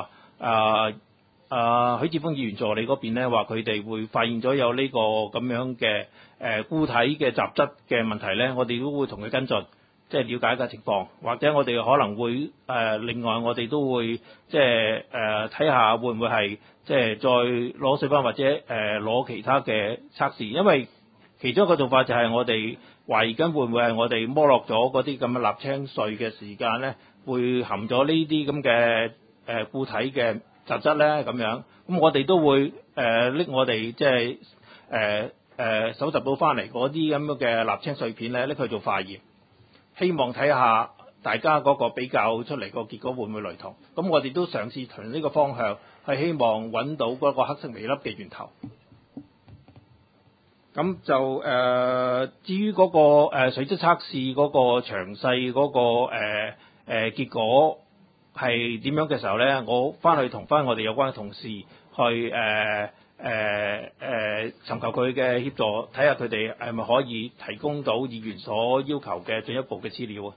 許智峰議員助理嗰邊咧話，佢哋會發現咗有呢個咁樣嘅固體嘅雜質嘅問題咧，我哋都會同佢跟進。即係了解嘅情況，或者我哋可能會另外我哋都會即係睇下會唔會係即係再攞水泵或者攞其他嘅測試，因為其中一個做法就係我哋懷疑緊會唔會係我哋摩落咗嗰啲咁嘅瀝青水嘅時間咧，會含咗呢啲咁嘅固體嘅雜質咧咁樣，咁我哋都會拎我哋即係搜集到翻嚟嗰啲咁嘅瀝青碎片咧，拎去做化驗。希望睇下大家嗰個比較出嚟個結果會唔會雷同？咁我哋都嘗試從呢個方向，係希望揾到嗰個黑色微粒嘅源頭。咁就至於嗰個水質測試嗰個詳細嗰個結果係點樣嘅時候咧，我翻去同翻我哋有關嘅同事去尋求佢嘅協助，睇下佢哋係咪可以提供到議員所要求嘅進一步嘅資料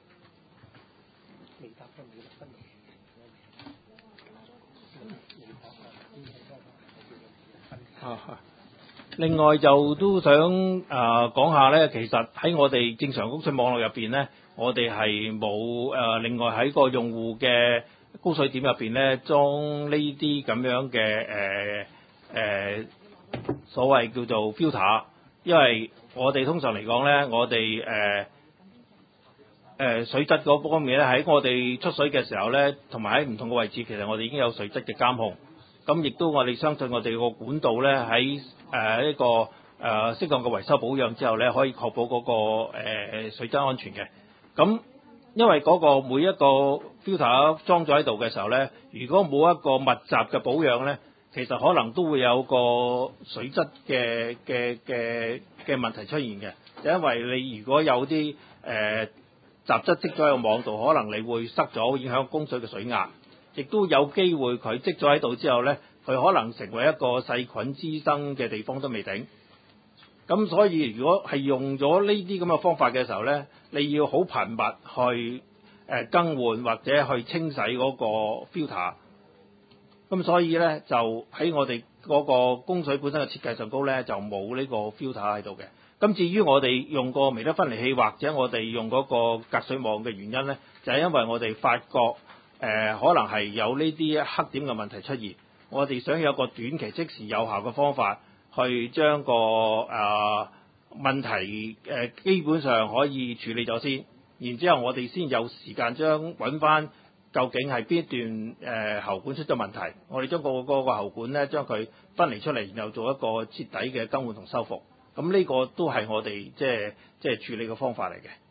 啊。另外就都想講下咧，其實喺我哋正常供水網絡入邊咧，我哋係冇另外喺個用戶嘅高水點入邊咧裝呢啲咁樣嘅所謂叫做 filter， 因為我哋通常嚟講咧，我哋水質嗰方面咧，喺我哋出水嘅時候咧，同埋喺唔同嘅位置，其實我哋已經有水質嘅監控。咁亦都我哋相信我哋個管道咧喺呢個適當嘅維修保養之後咧，可以確保嗰個水質安全嘅。 咁因為嗰個每一個 filter 裝咗喺度嘅時候咧，如果冇一個密集嘅保養咧，其實可能都會有個水質嘅問題出現嘅。就因為你如果有啲雜質積咗喺個網度，可能你會塞咗，影響供水嘅水壓，亦都有機會佢積咗喺度之後咧，佢可能成為一個細菌滋生嘅地方都未定。咁所以如果係用咗呢啲咁嘅方法嘅時候咧，你要好頻密去更換或者去清洗嗰個 filter。咁所以咧就喺我哋嗰個供水本身嘅設計上高咧，就冇呢個 filter 喺度嘅。咁至於我哋用個微粒分離器或者我哋用嗰個隔水網嘅原因咧，就係因為我哋發覺可能係有呢啲黑點嘅問題出現，我哋想有個短期即時有效嘅方法去將個問題基本上可以處理咗先，然之後我哋先有時間將揾翻究竟係邊一段喉管出咗問題，我哋將個喉管咧將佢分離出嚟，然後做一個徹底嘅更換同修復。咁呢個都係我哋即係處理嘅方法嚟嘅。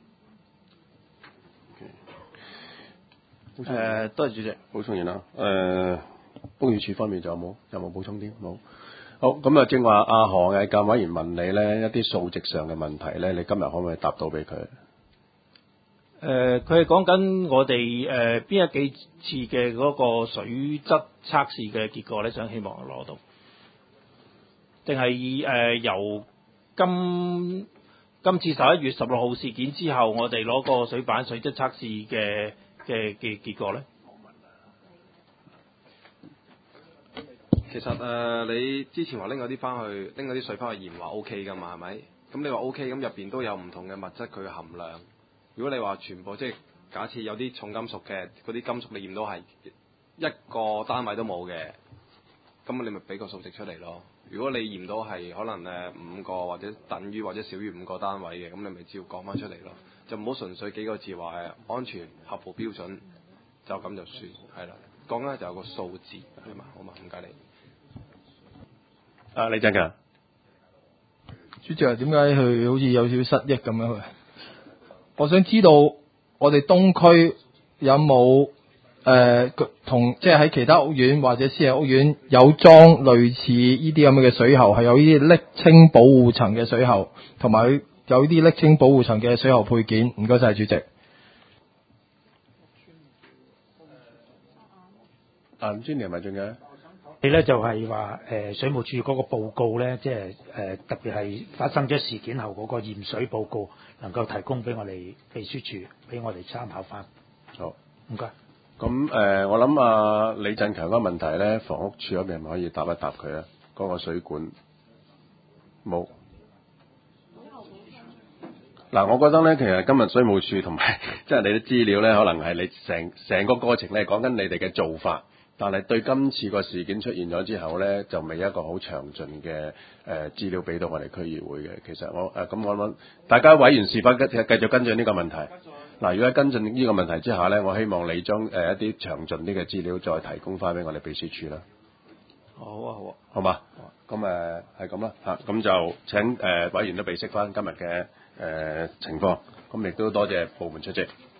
多謝主席。 補充完啦。屋宇署方面仲有冇補充啲？冇。好，咁啊，正話阿何毅監委員問你咧一啲數值上嘅問題咧，你今日可唔可以答到俾佢？ 佢係講緊我哋邊幾次嘅嗰個水質測試嘅結果咧，想希望攞到，定係由今次11月16號事件之後，我哋攞個水板水質測試嘅結果咧？ 其實你之前話拎嗰啲水翻去驗話 O K 噶嘛，係咪？咁你話 O K，咁入邊都有唔同嘅物質佢嘅含量。如果你話全部即係假設有啲重金屬嘅嗰啲金屬，你驗到係一個單位都冇嘅，咁你咪俾個數值出嚟咯。如果你驗到係可能5個或者等於或者少於5個單位嘅，咁你咪照講翻出嚟咯。就唔好純粹幾個字話安全合乎標準，就咁就算係啦。講咧就有個數字係嘛，好嘛？唔該你。 李振強， 主席啊，點解佢好似有少少失憶咁樣？我想知道我哋東區有冇同即係喺其他屋苑或者私人屋苑有裝類似呢啲咁嘅水喉，係有呢啲瀝青保護層嘅水喉，同埋有呢啲瀝青保護層嘅水喉配件。唔該晒，主席。 唔知你係咪仲有？ 你咧就係話水務署嗰個報告咧，即係特別係發生咗事件後嗰個驗水報告，能夠提供俾我哋秘書處，俾我哋參考翻。 好， 唔該。 咁我諗李振強嗰個問題咧，房屋署嗰邊係咪可以答一答佢啊？嗰個水管冇。嗱，我覺得咧，其實今日水務署同埋即係你啲資料咧，可能係你成個過程咧講緊你哋嘅做法。但係對今次個事件出現咗之後咧，就未一個好詳盡嘅資料俾到我哋區議會嘅。其實我諗大家委員是否繼續跟進呢個問題？嗱，如果跟進呢個問題之下咧，我希望你將一啲詳盡啲嘅資料再提供翻俾我哋秘書處啦。 好啊，好啊， 好嘛？咁係咁啦嚇，咁就請委員都備悉翻今日嘅情況，咁亦都多謝部門出席。